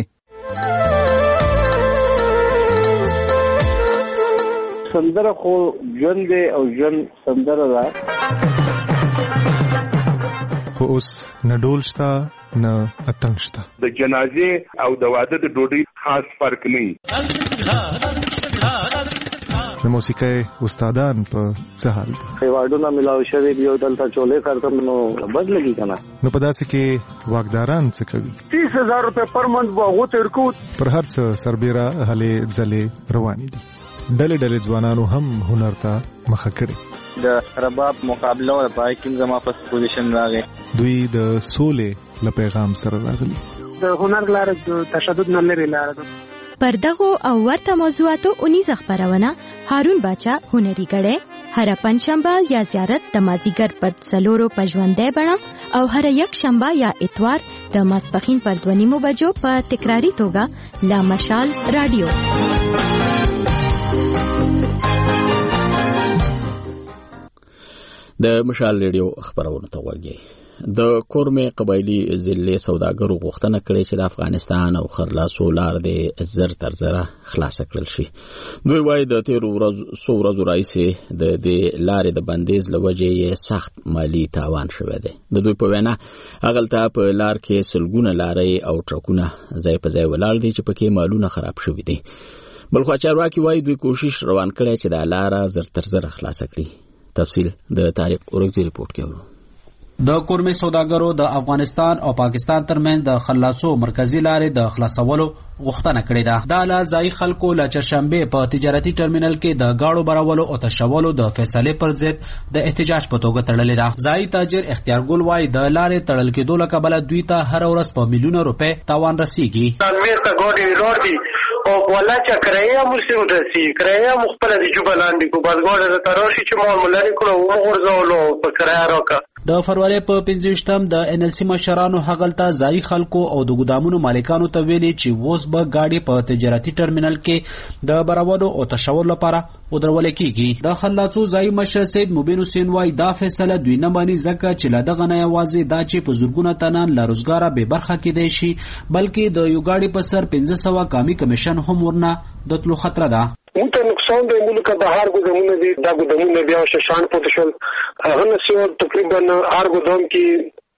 سندره خو ژوند دی او ژوند سندره ده خو اوس نه ډول شته نه اتنګ شته. د جنازې او د واده د ډوډۍ خاص فرق نه وي. د موسیقۍ استادان په څه حال دي؟ ایوارډونه ملاو شوي دي او دلته چولې کارته نو بد لګي کنه. نو په داسې کې واګداران څه کوي؟ 30000 روپے پر منث واغو ترکو پر هر څه سربېره هلې ځلې روانې دي. ډلې ډلې ځوانانو هم هنر ته مخه کړي. د رباب مقابله او پای کې زما په پوزیشن راغی. دوی د سولې له پیغام سره راغلي. د هنر لار د تشدد نه لري لار ده. پر دغه او ورته موضوعاتو اونیز خبرونه هارون باچا هنري کړي هر پنځشنبه یا زیارت د مازیګر پر څلورو پژوندې بڼه او هر یک شنبه یا اتوار د ماسپخین پر 2:30 بجو په تکراری توګه لا مشال رادیو. د مشال ریډیو خبرونه ته وګورئ. د کورمې قبایلی ضلع سوداګرو غوښتنه کړې چې د افغانستان او خرلاسو لار د زر تر زره خلاص کړل شي. دوی وايي د تیرو ورځو راځي د دې لارې د بندیز لوجې سخت مالی تاوان شوه دی. د دوی په وینا اغلته په لار کې سلګونه لارې او ټرکونه ځای په ځای ولاړ دي چې پکې مالونه خراب شوي دي. بلخو چارواکي وايي دوی کوشش روان کړي چې د لار زر تر زره خلاص کړي. تفصیل د تاریخ اورګزی رپورت کې اورو. د کورمې سوداګرو د افغانستان او پاکستان ترمنځ د خلاصو مرکزی لارې د خلاصولو غوښتنه کړې ده. دا له ځای خلکو له چشنبه په تجارتي ټرمینل کې د گاړو برولو او تشولو د فیصله پر ضد د احتجاج په توګه تړلې ده. ځای تاجر اختیارګل وای د لارې تړل کېدو لکه بل دوی ته هر ورځ په میلیونه روپے تاوان رسیږي. امیر ته ګوډي روډ دي او ولا چې کرایه مسلم رسی کرایه مخبل دي جوبلاندې کو بعد ګوډه د تروشي چې مول لري کړو ورزولو په کرایه راکا. د فروری په 15م د NLC مشرانو هغلته ځای خلکو او د ګودامونو مالکانو ته ویلي چې ووس به گاډي په تجارتي ټرمینل کې د برابرو او تشول لپاره ودرول کیږي. د خلاصو ځای مشر سید مبین حسین وای دا فیصله دوی نه مانی ځکه چې لا دغه نه یوازې دا چې په زورګونه تنان لا روزګار به برخه کې دی شي بلکې د یو گاډي په سر 1500 کامی کمیشن هم ورنه د تلو خطر ده. اون ته نقصان دی ملک بهر ګودمونه دي دا ګودمونه بیا شان پوتشل هغه نسو تقریبا هر ګودام کې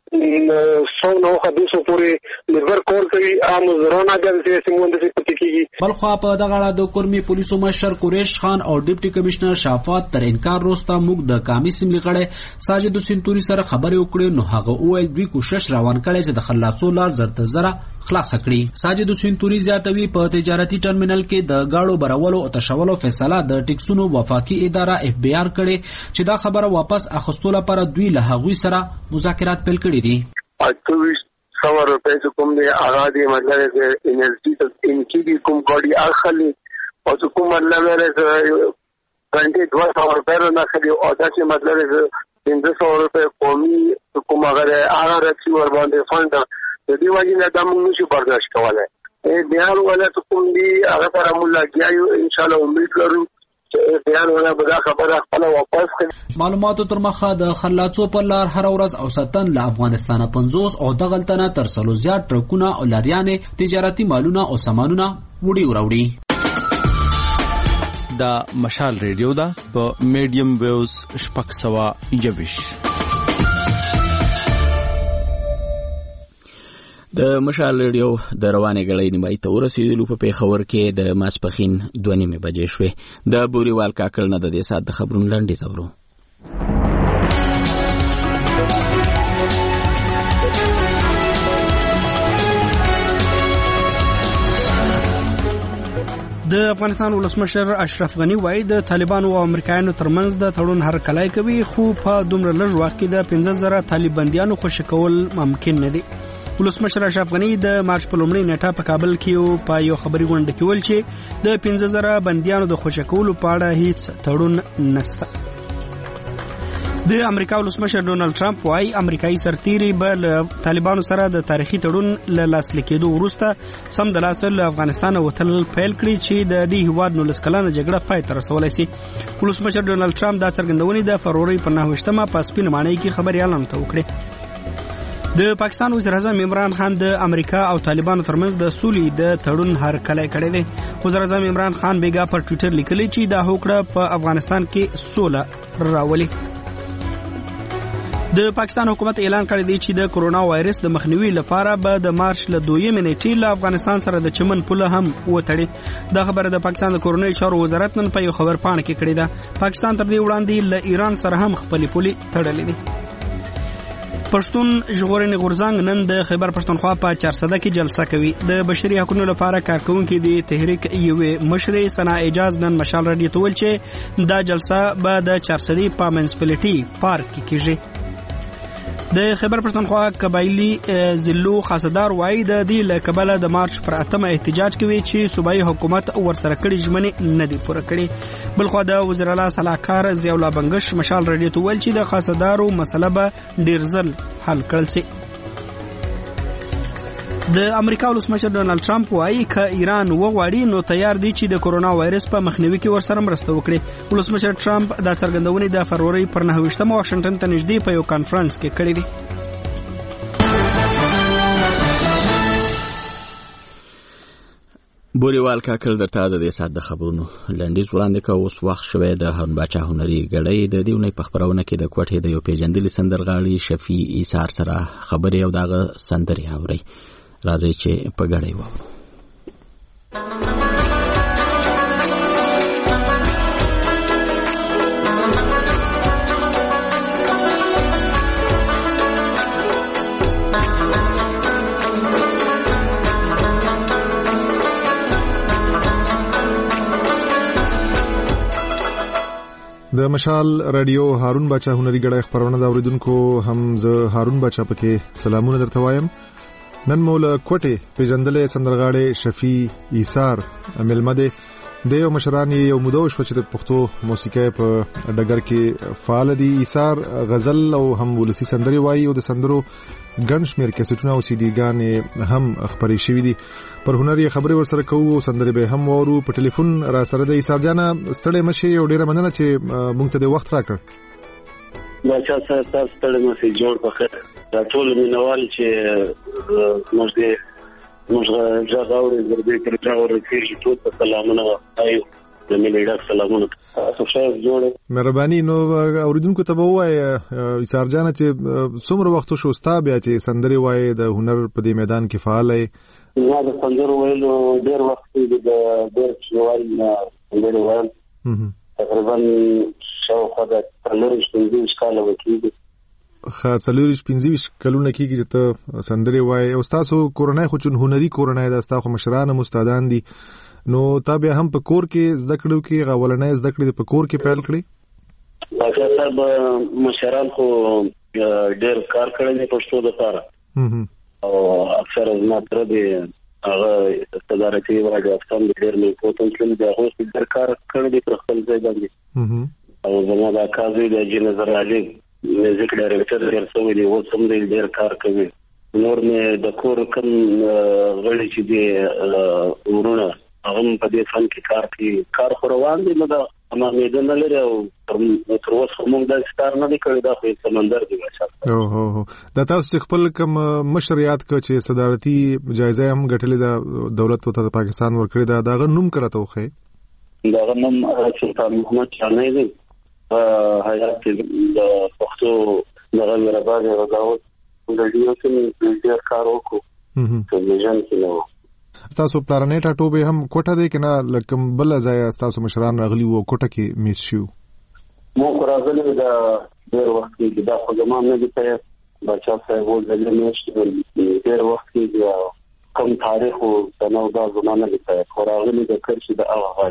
100 200 پورې لیبر کول کوي عام زرونه د سیموند څخه پټ کیږي. بلخو په دغه اړه د کورمي پولیسو مشر قریش خان او ډیپټي کمشنر شافات تر انکار وروسته موږ د کامی سیملي غړي ساجد حسین توري سره خبرې وکړې نو هغه وویل دوی کوشش روان کړي چې د خلاصو لار زرت زره خلاص کړي. ساجد حسین توري زیاتوي په تجارتي ټرمینل کې د گاړو برولو او تشولو فیصله د ټیکسونو وفاقي اداره FBR کړي چې دا خبره واپس اخستو لپاره دوی له هغوی سره مذاکرات پیل کړي دي. 2800 روپے کوم دی هغه دی مطلب انرژي انکی دی کوم ګاډي اخلي او کوم مطلب غنټه 200 روپے نه خالي او دا چې مطلب 300 روپے قومي کوم هغه راځي ور باندې فند د دې وجه نه د موږ نشو برداشت کولای. بیان ولا کوم دی هغه سره موږ لګیاو ان شاء الله امید لرو بیان ولا بدا خبره خپل واپس کړي. معلوماتو تر مخه د خلاصو په لار هر ورځ اوسطن له افغانستانه 50 او دغلتنه تر 100 زیات ټرکونه او لاریانې تجارتي مالونه او سامانونه وړي وروړي. دا مشال ریډیو دا په میډیم ویوز 621. د مشال ریډیو د روانې غړې نیمای ته ورسېدلو په پیښور کې د ماسپخین 2:30 بجې شوې. د بوريوال کاکړ نه د دې سات د خبرونو لاندې زورو. د افغانستان ولسمشر اشرف غنی وایي د طالبانو او امریکایانو ترمنځ د تړون هرکلی کوي، خو په دومره لږ وخت کې د 15,000 طالب بندیانو خوشي کول ممکن نه دي. ولسمشر اشرف غنی د مارچ په لومړۍ نیټه په کابل کې په یو خبري غونډه کې ویل چې د 15,000 بندیانو د خوشي کولو په اړه هیڅ تړون نشته. د امریکا ولسمشر ډونالد ټرمپ وايي امریکایي سرتیري به طالبانو سره د تاریخي تړون له لاسلیک کېدو وروسته سم د لاسه له افغانستان وتل پیل کړي چې د دې هیواد 19 کلنه جګړه پای ته رسولای شي. ولسمشر ډونالد ټرمپ دا څرګندونې د فروری په 9مه په سپین معنی کې خبريالانو ته وکړه. د پاکستان وزیر اعظم عمران خان د امریکا او طالبانو ترمنځ د سولې د تړون هرکلی کړی دی. وزیر اعظم عمران خان بیګا پر ټوئیټر لیکلی چې دا هوکړه په افغانستان کې سوله راولي. د پاکستان حکومت اعلان کړی دی چې د کرونا وایرس د مخنیوي لپاره به د مارچ له 2 نیټې له افغانستان سره د چمن پوله هم وتړي. دا خبره د پاکستان د کورونی چارو وزارت نن په یو خبر پاڼه کې کړې ده. پاکستان تر دې وړاندې له ایران سره هم خپلې پولې تړلې دي. پښتون ژغورنې غورځنګ نن د خیبر پښتونخوا په 400 کې جلسه کوي. د بشري حقوقو لپاره کارکونکو د تحریک یوې مشرې سنا اعجاز نن مشال رادیو ته ویل چې دا جلسه به د 400 په منسپلیټي پارک کې کیږي. د خیبر پښتونخوا قبایلی ضلعو خاصدار وایي د دې له کبله د مارچ پر 8 احتجاج کوي چې صوبایي حکومت ورسره کړي ژمنې نه دي پوره کړي. بلخو د وزیر اعلی صلاحکار ضیاء الله بنگش مشال رادیو ته ویل چې د خاصدارو مسله به ډیر ژر حل کړل شي. د امریکا ولسمشر ډونالد ټرمپ وایي ک ایران وغواړي نو تیار دي چې د کرونا وایرس په مخنیوي کې ورسره مرسته وکړي. ولسمشر ټرمپ دا څرګندونې د فروری پر 9مه واشنگټن ته نږدې په یو کانفرنس کې کړې دي. بوريوال کاکل درته د دې سات د خبرونو لنډیز وړاندې کا. اوس وخت شوه د هارون باچا هنري غړې د دیونې په خبرونه کې د کوټې د یو پیجندلي سندرغاړي شفیع ایثار سره خبرې او دغه سندري اوري. راځي چې په غړې وورو. د مشال رادیو هارون باچا هنري غړې خبرونه دا اوریدونکو هم زه هارون باچا پکې سلامونه درته وایم. نن مولا کوټه پیجندلې سندرغاړي شفیع ایثار ملمده د یو مشران یو مودو شو چې د پښتو موسیقي په ډګر کې فعال دي. ایثار غزل او هم ولسی سندري وایي او د سندرو ګڼ شمېر کیسټونه او سي ډي ګانې هم خبرې شوې دي. پر هنري خبرې ورسره کوو، سندري به هم وورو. په ټلیفون را سره د ایثار جان ستړي مشي او ډیره مننه چې مونږ ته د وخت راکړ. باچا صاحب تاسو ستړي مشي جوړ بخیر. دا ټول مینوال چې موږ ځاګاوري ورته کړو چې ټول سلامونه وایو. د ملي سلامونه تاسو ښه جوړ. مهرباني. نو اوریدونکو ته وایي ایثار جان چې څومره وخت شو ستا بیا چې سندري وایي د هنر په دې میدان کې فعال یې؟ ما د سندرو ویلو ډېر وخت د ډېر شوال سندري وایم. تقریبا شاوخوا د 15 کاله وکړي. څلورش 15 کلونه کېږي چې ته سندري وایي. او تاسو کورنۍ خو چون هنري کورنۍ ده، تاسو مشران مستعدان دي، نو تا بیا هم په کور کې زده کړو کې غوړنۍ زده کړې په کور کې پیل کړې؟ واقعا صاحب مشران خو ډېر کار کړی دی پښتو لپاره او اکثر زما تر دې هغه صدارتي راځي افغان ډېر نه کوتل کې دا هو ډېر کار کړی دی پر خپل ځای باندې. او زما دا کار دی د جنزر علي میوزیک ډایرکټر ډېر سوي دی، و سم ډېر کار کوي. نور مې د کور کوم غړي چې دی ورونه هغه په دې فن کې کار کوي. کار خو روان دی، نو دا اما مې نه لري او تر اوسه موږ دا ستار نه کړی. دا خو سمندر دی بچا. او دا تاسو خپل کوم مشریات کو چې صدارتي جایزه هم ګټلې ده دولت ته پاکستان ورکړي ده، دا غو نوم کړته وخی؟ دا غنم سلطان محمد چانه دی حیات د پښتو دغه رباز غاوت د دې کې ډېر کار وکړو ته ځان کې نو تاسو پلانټ ټوبه هم کوټه دی کنه لکه بل ځای تاسو مشران راغلي وو کوټه کې میس شو مو راغلي دا ډېر وخت کې دا خو زمام نه دی ته بچا صاحب ول د میس ډېر وخت کې کم تاریخ او نو دا زمانه دی ته راغلي د کرشي د اغاز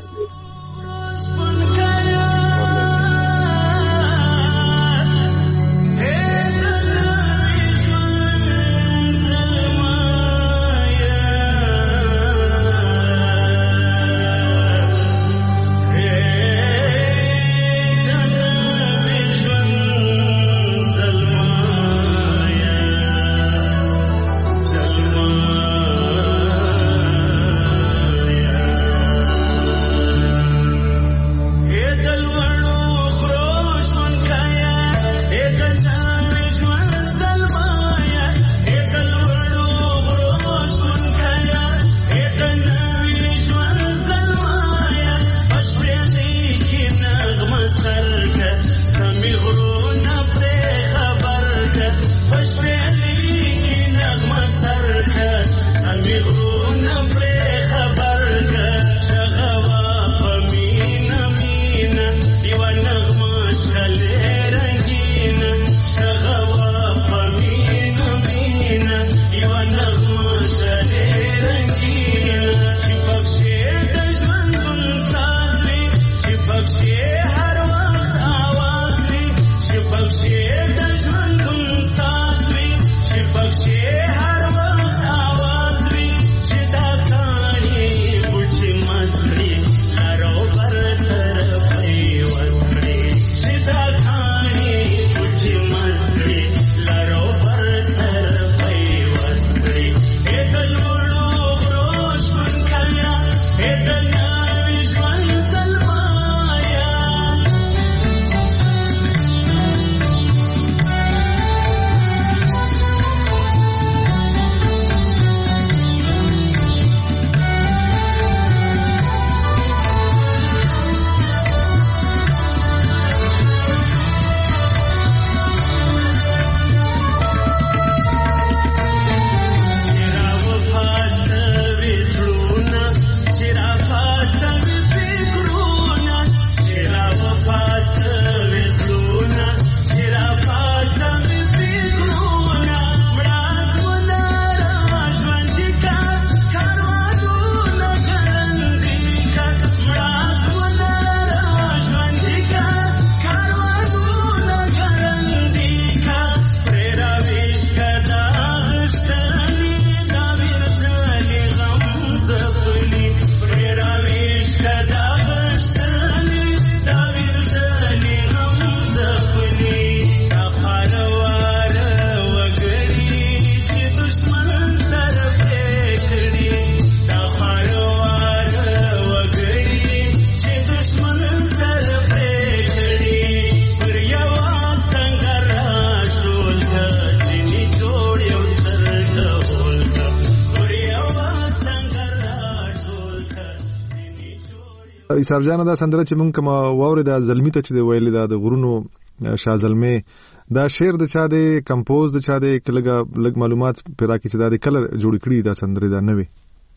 ایثار جان دا سندره چې مونږ کوم واوري دا زلمی ته چې ویل دا د غرونو شازلمه دا شعر د چا دی کمپوز د چا دی لګ معلومات پیدا کی چې دا د کلر جوړ کړی دا سندره دا نه وي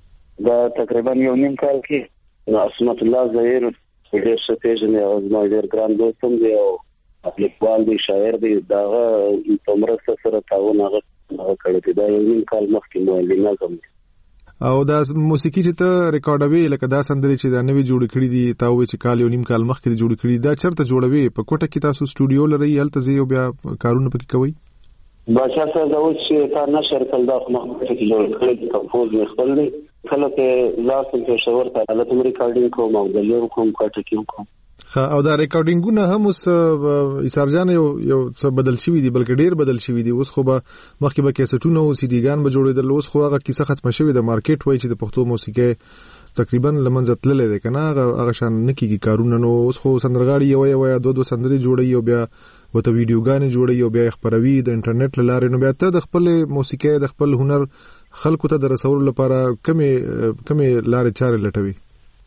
دا تقریبا یو نیم کال کې عصمت الله ظاهر ډېر څه پیژنې او زما ډېر ګران دوستم دی او لیکوال دی شاعر دی دا په مرسته سره تعاون هغه کړی دا یو نیم کال مخکې مو نظم او دا موسیقي چې ته ریکارډوي لکه دا سندري چې دا نوې جوړ کړې دي تا وې چې کال یو نیم کال مخکې جوړ کړې دا چرته جوړوي په کوټه کې تاسو سټوډیو لري هلته زی او بیا کارونه پکې کوي باشا صاحب دا چې تا نشر کول دا خو مخکې کې جوړ کړی کمپوز مې خپل دی کله کې لاسم ته شاور ته البته ریکارډینګ کوم او د لیرو کوم کوټه کې کوم او دا ریکارډینګونه هم اوس ایثار جان یو څه بدل شوی دی بلکې ډیر بدل شوی دی اوس خو به مخکې به کیسټونه او سی ډی ګان به جوړېدل اوس خو هغه کیسه ختم شوی د مارکیټ وای چې د پښتو موسیقي تقریبا لمنځه تللې ده کنه هغه شان نکیږي کارونه نو اوس خو سندرغاړي یو دوه سندري جوړي او بیا وته ویډیوګان جوړي او بیا خبروي د انټرنیټ لاره نو بیا ته د خپل موسیقي د خپل هنر خلکو ته د رسول لپاره کمې لارې چارې لټوي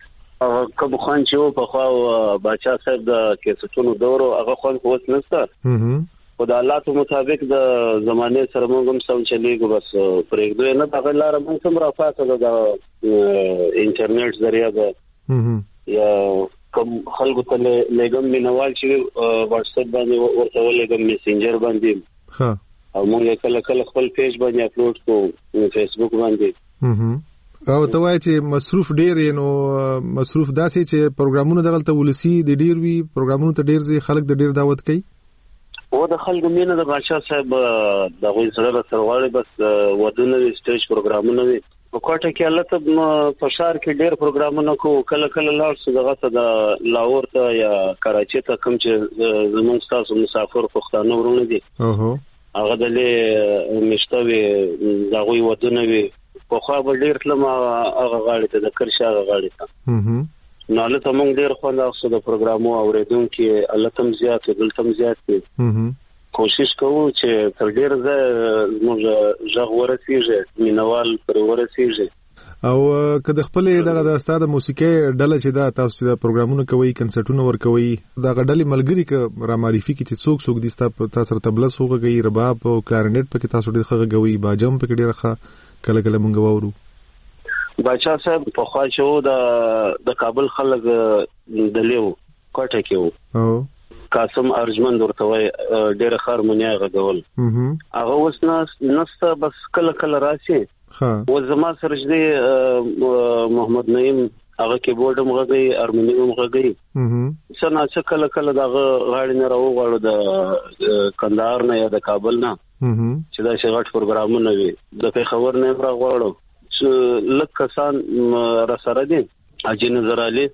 کوم خوان چې په خو بچا صاحب د کیسټونو دورو هغه خوان اوس نشته په د حالاتو مطابق د زمانه سره موږ هم سم چلیږو بس پرېږدو نه هغه لار موږ هم رافاته د انټرنیټ ذریعہ د یا کوم خلکو ته لګم مینوال چې واتس اپ باندې ورته ولګم میسنجر باندې او موږ کله خپل پیج باندې اپلوډ کوو فیسبوک باندې او ته وایي چې مصروف ډیر نو مصروف داسې چې پروګرامونه دغلته ولسی د ډیر وی پروګرامونه ته ډیر ځای خلک د ډیر دعوت کوي او د خلکو مینه د بادشاہ صاحب د غوي سره سرواړي بس ودونه سټیج پروګرامونه وي په کوټه کې الله ته په شهر کې ډېر پروګرامونه کو کله لاړ شو دغه ته د لاهور ته یا کراچي ته کوم چې زموږ تاسو مسافر پښتانه ورونه دي هغه دلې مشتوي دغه ودونه وي په خو به ډېر تلم هغه غاړي ته د کرشا غاړي ته نو له تمون ډېر خوند اخسو د پروګرامو اوریدونکو الله تم زیات دلته زیات دي کوشش کوو چې تر ډیر زموږ ژغ ورسیږي مینوال پر ورسیږي او که د خپل دغه د استاد موسیقي ډله چې دا تاسو چې دا پروګرامونه کوي کنسرټونه ور کوي دا غډلې ملګری ک را معرفي کی چې څوک دي تاسو ته تبله سوغه کوي رباب او کلارنټ پکې تاسو ډیر خغه کوي باجم پکې ډیر ښه کله مونږ وورو بچا صاحب په خوا چې د کابل خلک دلیو کوټه کې وو قاسم ارجمند ورته وای ډېر هارمونیا غږول هغه اوس نسته بس کله راشي و زما سره دې محمد نعیم هغه کیبورډ مغږی ارمونیم مغږی سنا چې کله دغه غاړي نه راو غواړو د کندهار نه یا د کابل نه چې دا شغټ پروګرامونه وي د پیښور نه راغواړو چې لکسان را سره دي اجي نظر علي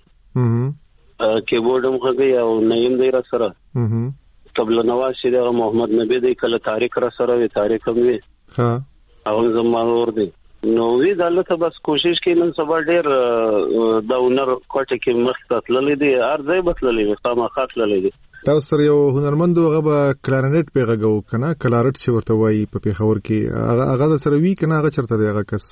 کیبورډ هم غږی او نیم دی را سره طبله نواز چې د محمد نبی دی کله تاریخ را سره وي تاریخ هم وي او زمانور دی نو وی دلته بس کوشش کوي نن سبا ډیر د اونر کوټه کې مخ تللې دي ارزه بتللې خامخا تللې دي تاسو سره یو هنرمند هغه کلارنټ په غږو کنه کلارنټ چې ورته وایي په پیښور کې هغه سره وی کنه هغه چرته دی هغه کس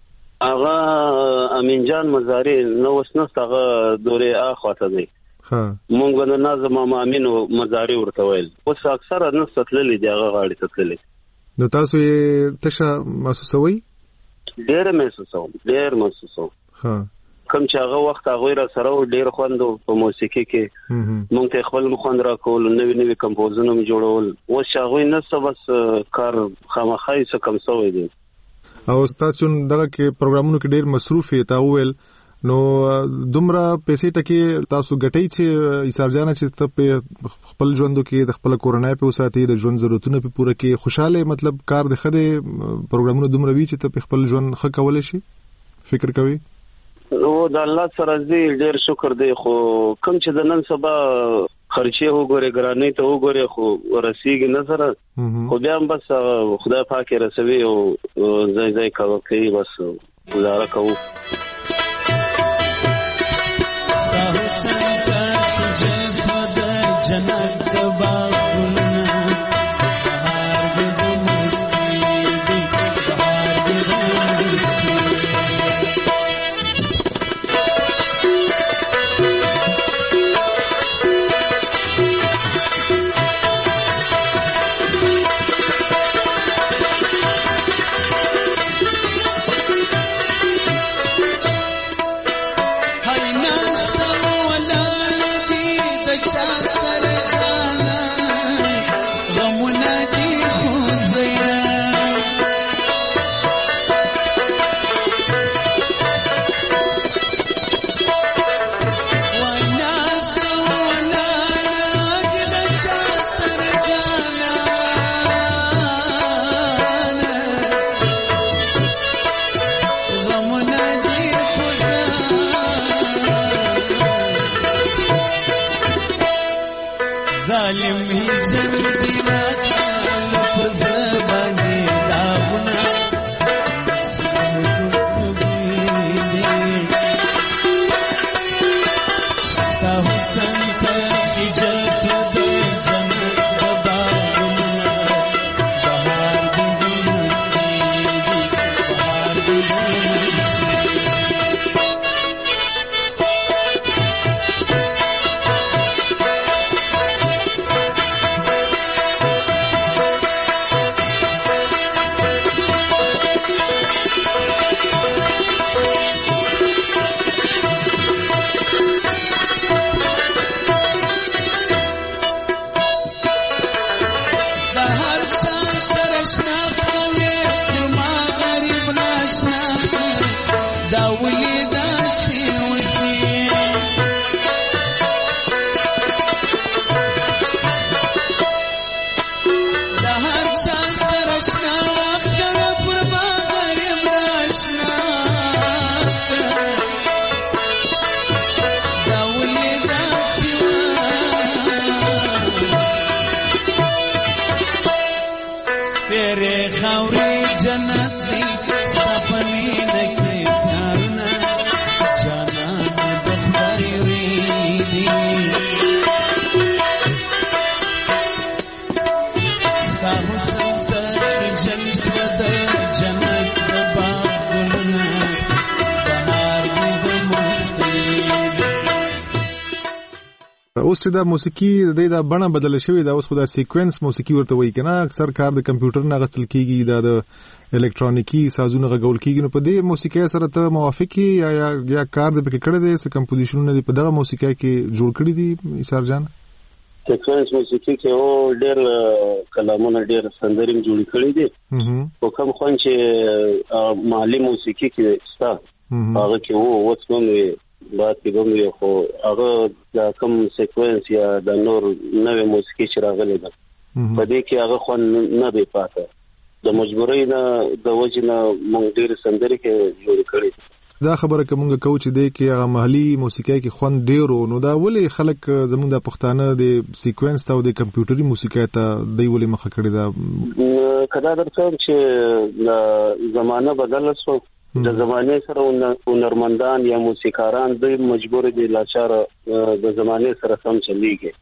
هغه امین جان مزاری نو وسنست هغه دوره اخواته دی مونږ باندې نازم امین مزاری ورته ویل اوس اکثره نستللی دی هغه غاړي تتللی نو تاسو یې تشه محسوسوي ډېر محسوسو کوم چې هغه وخت هغه را سره ډېر خوند په موسیقي کې مونږ ته خپل خوند را کول نوې کمپوزونه جوړول اوس هغه نه بس کار خامخای څه کم سوې دي او تاسو دغه کې پروګرامونو کې ډېر مصروف یې تاول نو دومره پیسې ټکی تاسو ګټئ چې حساب ځانه چې په خپل ژوندو کې د خپل کورونای په وساتې د ژوند ضرورتونو په پوره کې خوشاله مطلب کار د خده پروګرامونو دومره وی چې ته خپل ژوند ښه کولای شي فکر کوي او د الله سره دې ډېر شکر دی خو کوم چې د نن سبا خرچه وګوره ګرانې ته وګوره خو رسیږي نه سره خو بیا هم بس خدای پاک رسوي او ځای کوي بس گزاره کوو اوس چې دا موسیقي د بڼه بدل شوې دا اوس خو دا سیکوینس موسیقي ورته وایي کنه اکثر کار د کمپیوټر نه غوښتل کیږي دا د الکترونیکی سازونه غوړول کیږي نو په دې موسیقي سره ته موافقي یا کار د پکې کړی دی څه کمپوزیشنونه دی په دغه موسیقي کې جوړ کړی دي ایثار جان سیکوینس موسیقي کې او ډېر کلامونه ډېر سندرې جوړ کړی دي او کوم خو چې مالی موسیقي کې ستا هغه کې وو وڅونه بعد کې کوم خو هغه د کوم سیکوینس یا د نور نوې موسیقي چې راغلي ده په دې کې هغه خو نه دی پاتې د مجبورۍ نه د وجې نه موږ ډېر سندرې کې جوړ کړی دا خبره کومه کوم چې د کې هغه محلي موسیقي کې خوند ډېر نو دا ولې خلک زموږ د پښتانه د سیکوینس ته او د کمپیوټري موسیقي ته دی ولې مخه کړی دا کدا درته چې زمانہ بدل شو د زمانه سره هنرمندان یا موسیقاران د مجبور دي لاچار د زمانه سره سم چلیږي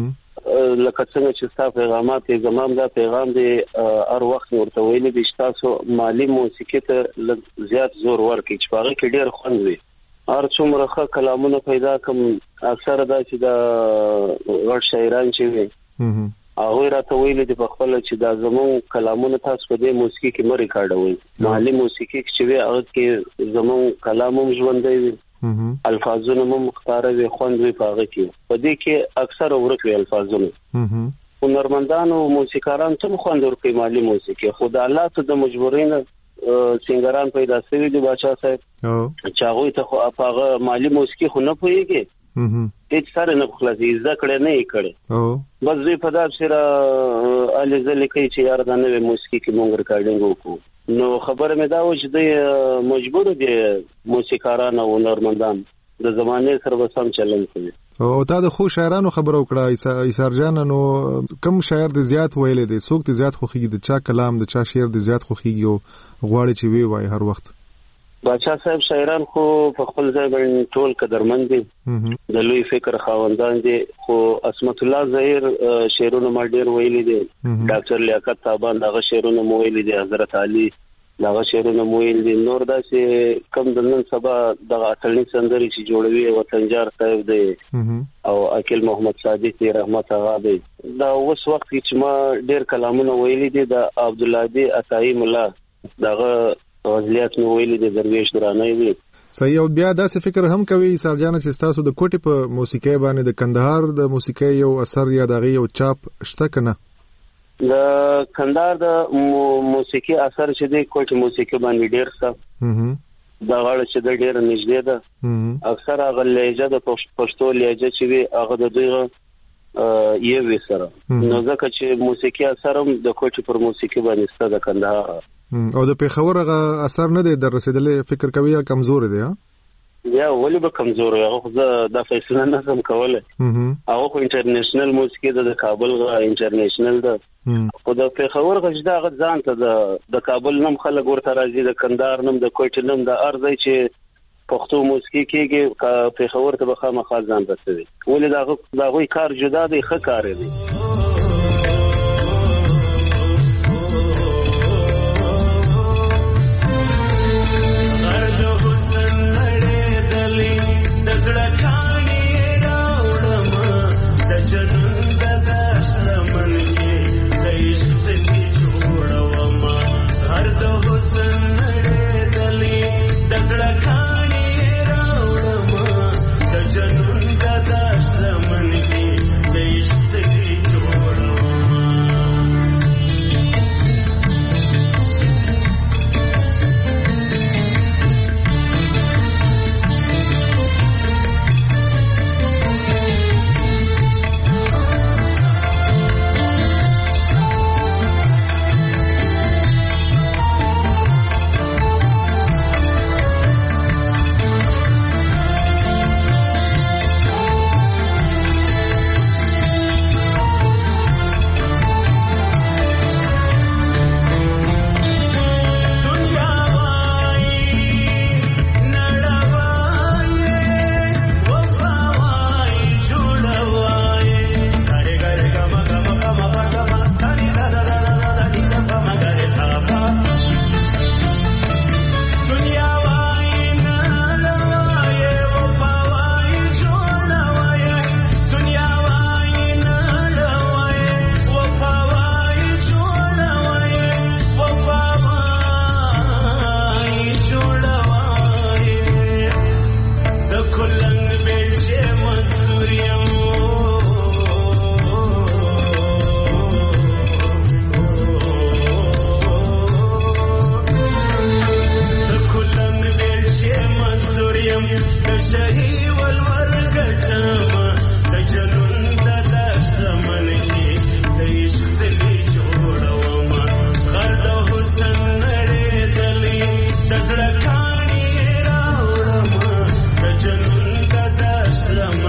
لکه څنګه چې تاسو پیغامات زمام دا پیغام دی هر وخت ورته ویل دي چې تاسو مالی موسیقي ته زیات زور ورکړئ چې هغه کې ډېر خوند وي هر څومره ښه کلامونه پیدا کوم اکثر دا چې د غټ شاعران چې وي هغه راته ویل دي په خپل چې دا زمون کلامونه تاسو په دې موسیقي کې مری کاډوي مالی موسیقي چې وي هغه کې زمون کلامم ژوندۍ وي الفاظونه مو مختار وي خوند وي په هغه کې په دې کې اکثر ورکوي الفاظونه هنرمندان او موسیقاران ته خوند ورکوي مالی موسیقي خدای الله ته د مجبورین سنگران پیدا شوی دي بچا صاحب چې هغه ته هغه مالی موسیقي خو نه پويږي هیڅ سره نه خلاصي ذکر نه یې کړي بس دوی په دا سره علي ځل کوي چې یار دا نوې موسیقي کې مونږ ریکارډینګ وکړو نو خبره مې دا و چې دوی مجبور دي موسیقاران او هنرمندان د زمانه سره سم چلن کوي او تا د خو شاعرانو خبرو کړه ایثار جان نو کم شاعر د زیات ویلې دي څوک د زیات خوخيږي د چا کلام د چا شعر د زیات خوخيږي او غواړي چې وی وای هر وخت بادشاہ صاحب شاعران خو په خپل ځای باندې ټول قدرمن دي د لوی فکر خاوندان دي خو اسمت الله ظاهر شعرونه ما ډیر ویلي دي ډاکټر لیاقت تابان دغه شعرونه مو ویلي دي حضرت علي دغه شعرونه مو ویلي دي نور داسې کم د نن سبا دغه اتلنی سندري چې جوړوي وطنجار صاحب دی او اکیل محمد صادق رحمت الله دی دا اوس وخت چې ما ډیر کلامونه ویلي دي د عبد الله دی عطای مولا دغه غزلیات نو ویلي د درویش درانه وی صحیح او بیا داسې فکر هم کوي ایثار جان چې تاسو د کوټي په موسیقي باندې د کندهار د موسیقي یو اثر یا دغه یو چاپ شته کنه د کندهار د موسیقي اثر چې د کوټي موسیقي باندې ډیر څه دا غاړه چې د ډیر نږدې ده اکثر هغه لهجه د پښتو لهجه چې وي هغه د دوی یو وسره نو ځکه چې موسیقي اثر هم د کوټي پر موسیقي باندې ست د کندهار او د پیښور هغه اثر نه دی در رسیدلې فکر کوي یا کمزور دی یا ولی به کمزور هغه د فیصله نه سم کوله هغه خو انټرنیشنل موسیقي د کابل غا انټرنیشنل ده خو د پیښور غږ دا ځان ته د کابل نوم خلک ورته راځي د کندهار نوم د کوټي نوم د ارزای چې پښتو موسیقي کېږي پیښور ته بخا مخال ځان رسوي ولی دا غوي کار جدا دی ښه کار دی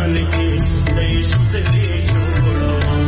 चमन के देश से छोड़ो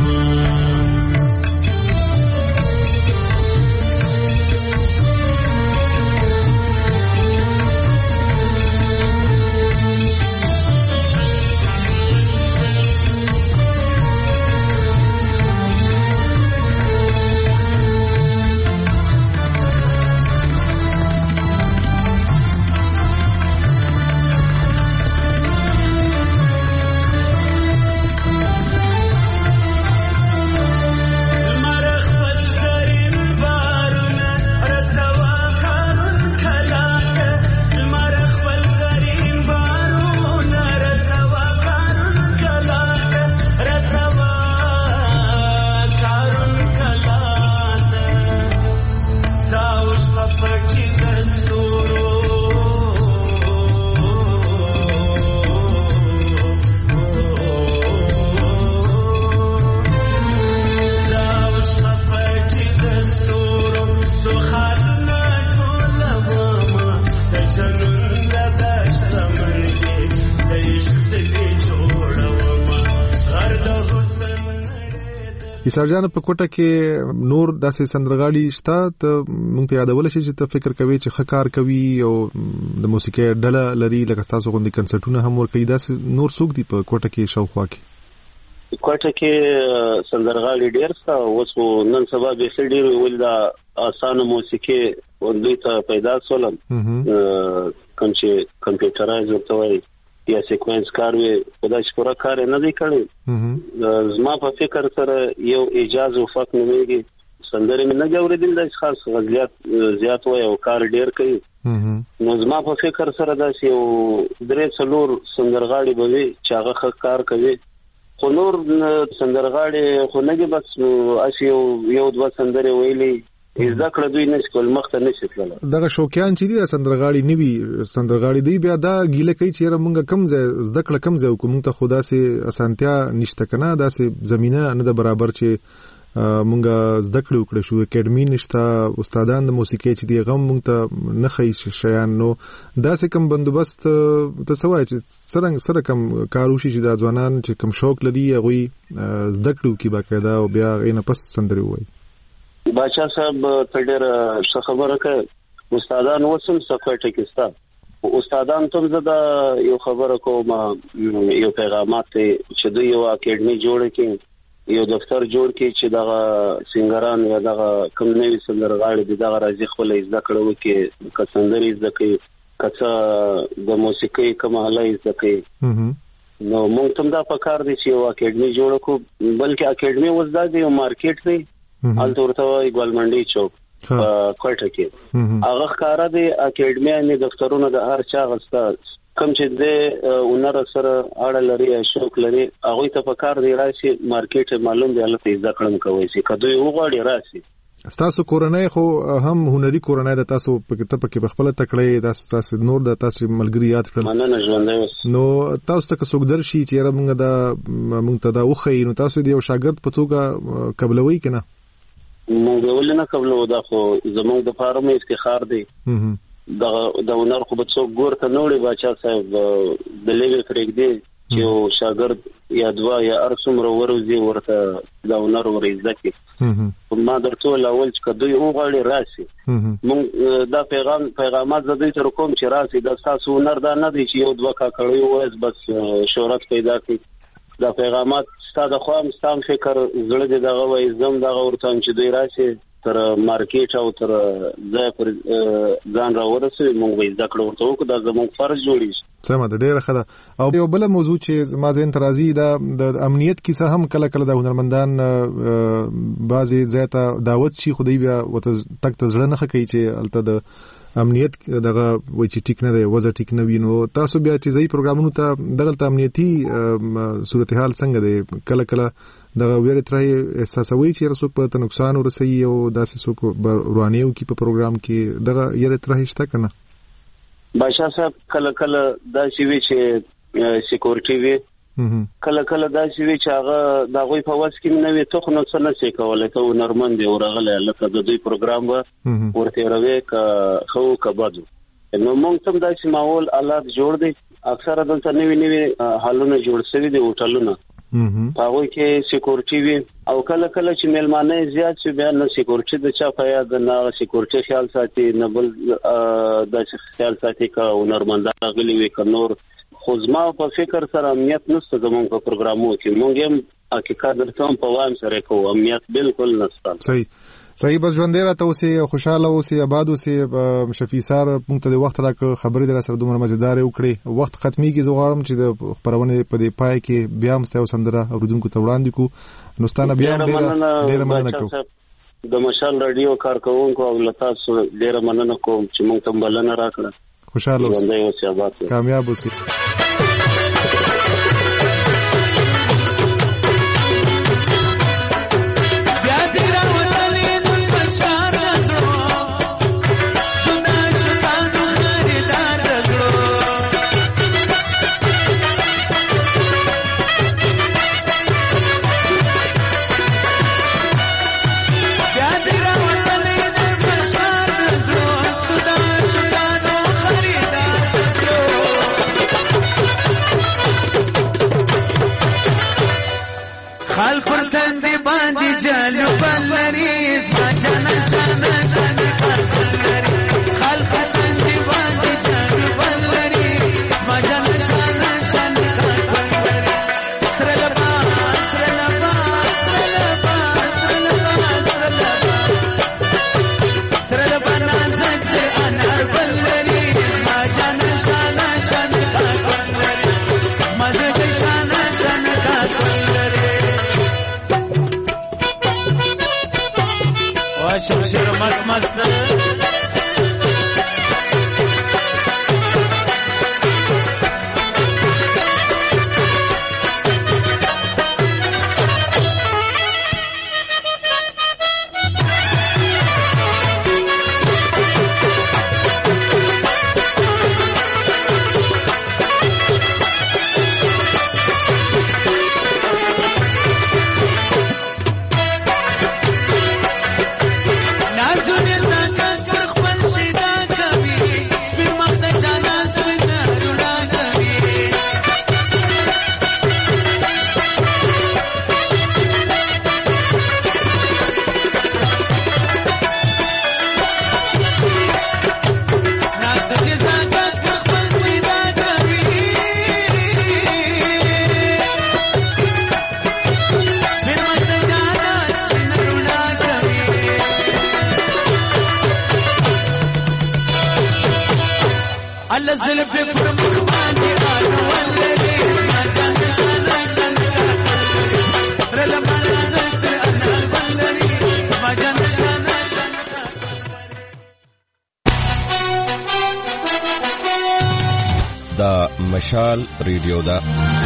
ایسارجان په کوټه کې نور داسې سندرغاړي شته ته مونږ ته یادول شي چې ته فکر کوي چې ښه کار کوي او د موسیقي ډله لري لکه تاسو غوندي کنسرټونه هم ورکوي داسې نور څوک دي په کوټه کې شاوخوا کې کوټه کې سندرغاړي ډېر څه اوس نن سبا به څه ډېر ویل دا اسانه موسیقي دوی ته پیدا سولم کوم چې کمپیوټرایز ورته وایي یا سیکوینس کار وي خدای شکر کار نه دی کړی زما په فکر سره یو اجازه او فق نمېږي سندره مې نه جوړېدل د خاص زیات وای او کار ډیر کوي نو زما په فکر سره دا یو درې څلور سندرغاړي به وي چې هغه کار کوي خو نور سندرغاړي خو نه دي بس اسی یو دوه سندره ویلي ذکر دوی نشکل مخته نشتل دغه شوکیان چې دي سندرغاړي نیوي سندرغاړي دی بیا دا ګیله کوي چې مونږ کم ځای ذکر کم ځای کوم ته خدا سي اسانتیا نشته کنه دا سي زمينه نه د برابر چې مونږ ذکر وکړو شو اکیډمي نشته استادان د موسیقي چې دی غم مونږ ته نه خي شیان نو دا سي کم بندوبست تسوای چې سره کم کاروشي چې د ځوانان چې کم شوق لري هغه ذکر کی باقاعده او بیا غینه پس سندري وای باچا صاحب ته ډېر خبره کوي استادان وسم سفر ټکستا استادان ته زدا یو خبره کوم یو پیغامات چې دوی یو اکیډمي جوړ کړي یو دفتر جوړ کړي چې دا سنگران یا دا کوم نوی سندرغاړي دا راځي خپل زده کړو کې کسندري زده کوي کڅه د موسیقي کماله زده کوي نو موږ ته دا پکار دي چې یو اکیډمي جوړ کو بلکې اکیډمي وزدا دی یو مارکیټ دی حالت ورته وای ګولمنډي چوک کوټه کې هغه ښکارا دی اکیډمي نه دفترونه د هر چا غستا کم چې د اونر سره اړه لري شوق لري هغه ته پکار دی راشي مارکیټ معلوم دی الله ته ځکړم کوي چې کدوې وغاړي راشي تاسو کورنۍ خو هم هنري کورنۍ د تاسو په کتاب کې بخپله تکړه تاسو نور د تاسو ملګری یاد کړل مننه ژوندې نو تاسو ته څوګدر شي چې موږ ته دا وخی نو تاسو د یو شاګرد په توګه قبلوي کنه موږ ولنه قبلو دا خو زموږ د فارم افتخار دی دا ونر خو به څوک ګور ته نوړي باچا صاحب د لیوی فرګ دی چې شاګرد یا دوا یا ارسمره ورزي ورته دا ونر ورزده کی ما درته لاول چې کدوې وغاړي راسي موږ دا پیغامات زده تر کوم چې راسي د تاسو ونر دا نه دی چې یو دوا کا کړی وایس بس شهرت پیدا کړي دا پیغامات ستاسو خو هم ستاسو فکر زړه دې دغه وای زم دغه ورته چې دوی راشي تر مارکیټ او تر ځای پر ځان را ورسوي موږ به ذکر ورته وکړو دا زموږ فرض جوړیږي سمه ده ډیره ښه او یو بل موضوع چې ما زین ترازی د امنیت کیسه هم کله کله د هنرمندان بعضی زیاته دعوت شي خدای بیا وته تک تزړه نه کوي چې الته د امنیت دغه وای چې ټیک نه دی وځه ټیک نه وینو تاسو بیا چې ځای پروګرامونو ته دغه امنیتي صورتحال څنګه دی کله کله دغه ویره ترې احساسوي چې رسوک په نقصان ورسي او داسې څوک روانیو کې په پروګرام کې دغه یره ترې شته کنه بادشاہ صاحب کله کله دا شی چې سکیورټي وي کله کله دا شی چې هغه دا غوي په واس کې نه وي ته خو نه څه کولای ته نورمن دی ورغله لکه د دوی پروګرام ورته راوي ک خو کبادو نو موږ تم دا چې ماحول حالات جوړ دي اکثره دلته نوي حالونه جوړ شوي دي هوټلونه هغه کې سکیورټي وي او کله کله چې مېلمانه زیات شي بیا نه سکیورټي د چا په یاد نه سکیورټي خیال ساتي نه بل د خیال ساتي کا هنرمندان غلي وي ک نور خو زما په فکر سره امنیت نشته زموږ په پروګرامو کې موږ هم حقیقت درته په وایم سره کوو امنیت بالکل نشته صحیح بس ژوند راته اوسې خوشاله اوسې آباد اوسې شفیع سار موږ ته د وخت راکړه خبرې در سره دومره مزیدار وکړي وخت ختميږي زه غواړم چې د خبرونه په دې پای کې بیا مستو سندره اوریدونکو ته وړاندې کو نوستانه بیا ډېر مننه کوم د مشال رادیو کارکونکو او لتاسو ډېر مننه کوم چې موږ ته بلنه راکړه خوشاله اوسې کامیاب اوسې مشال ریډیو دا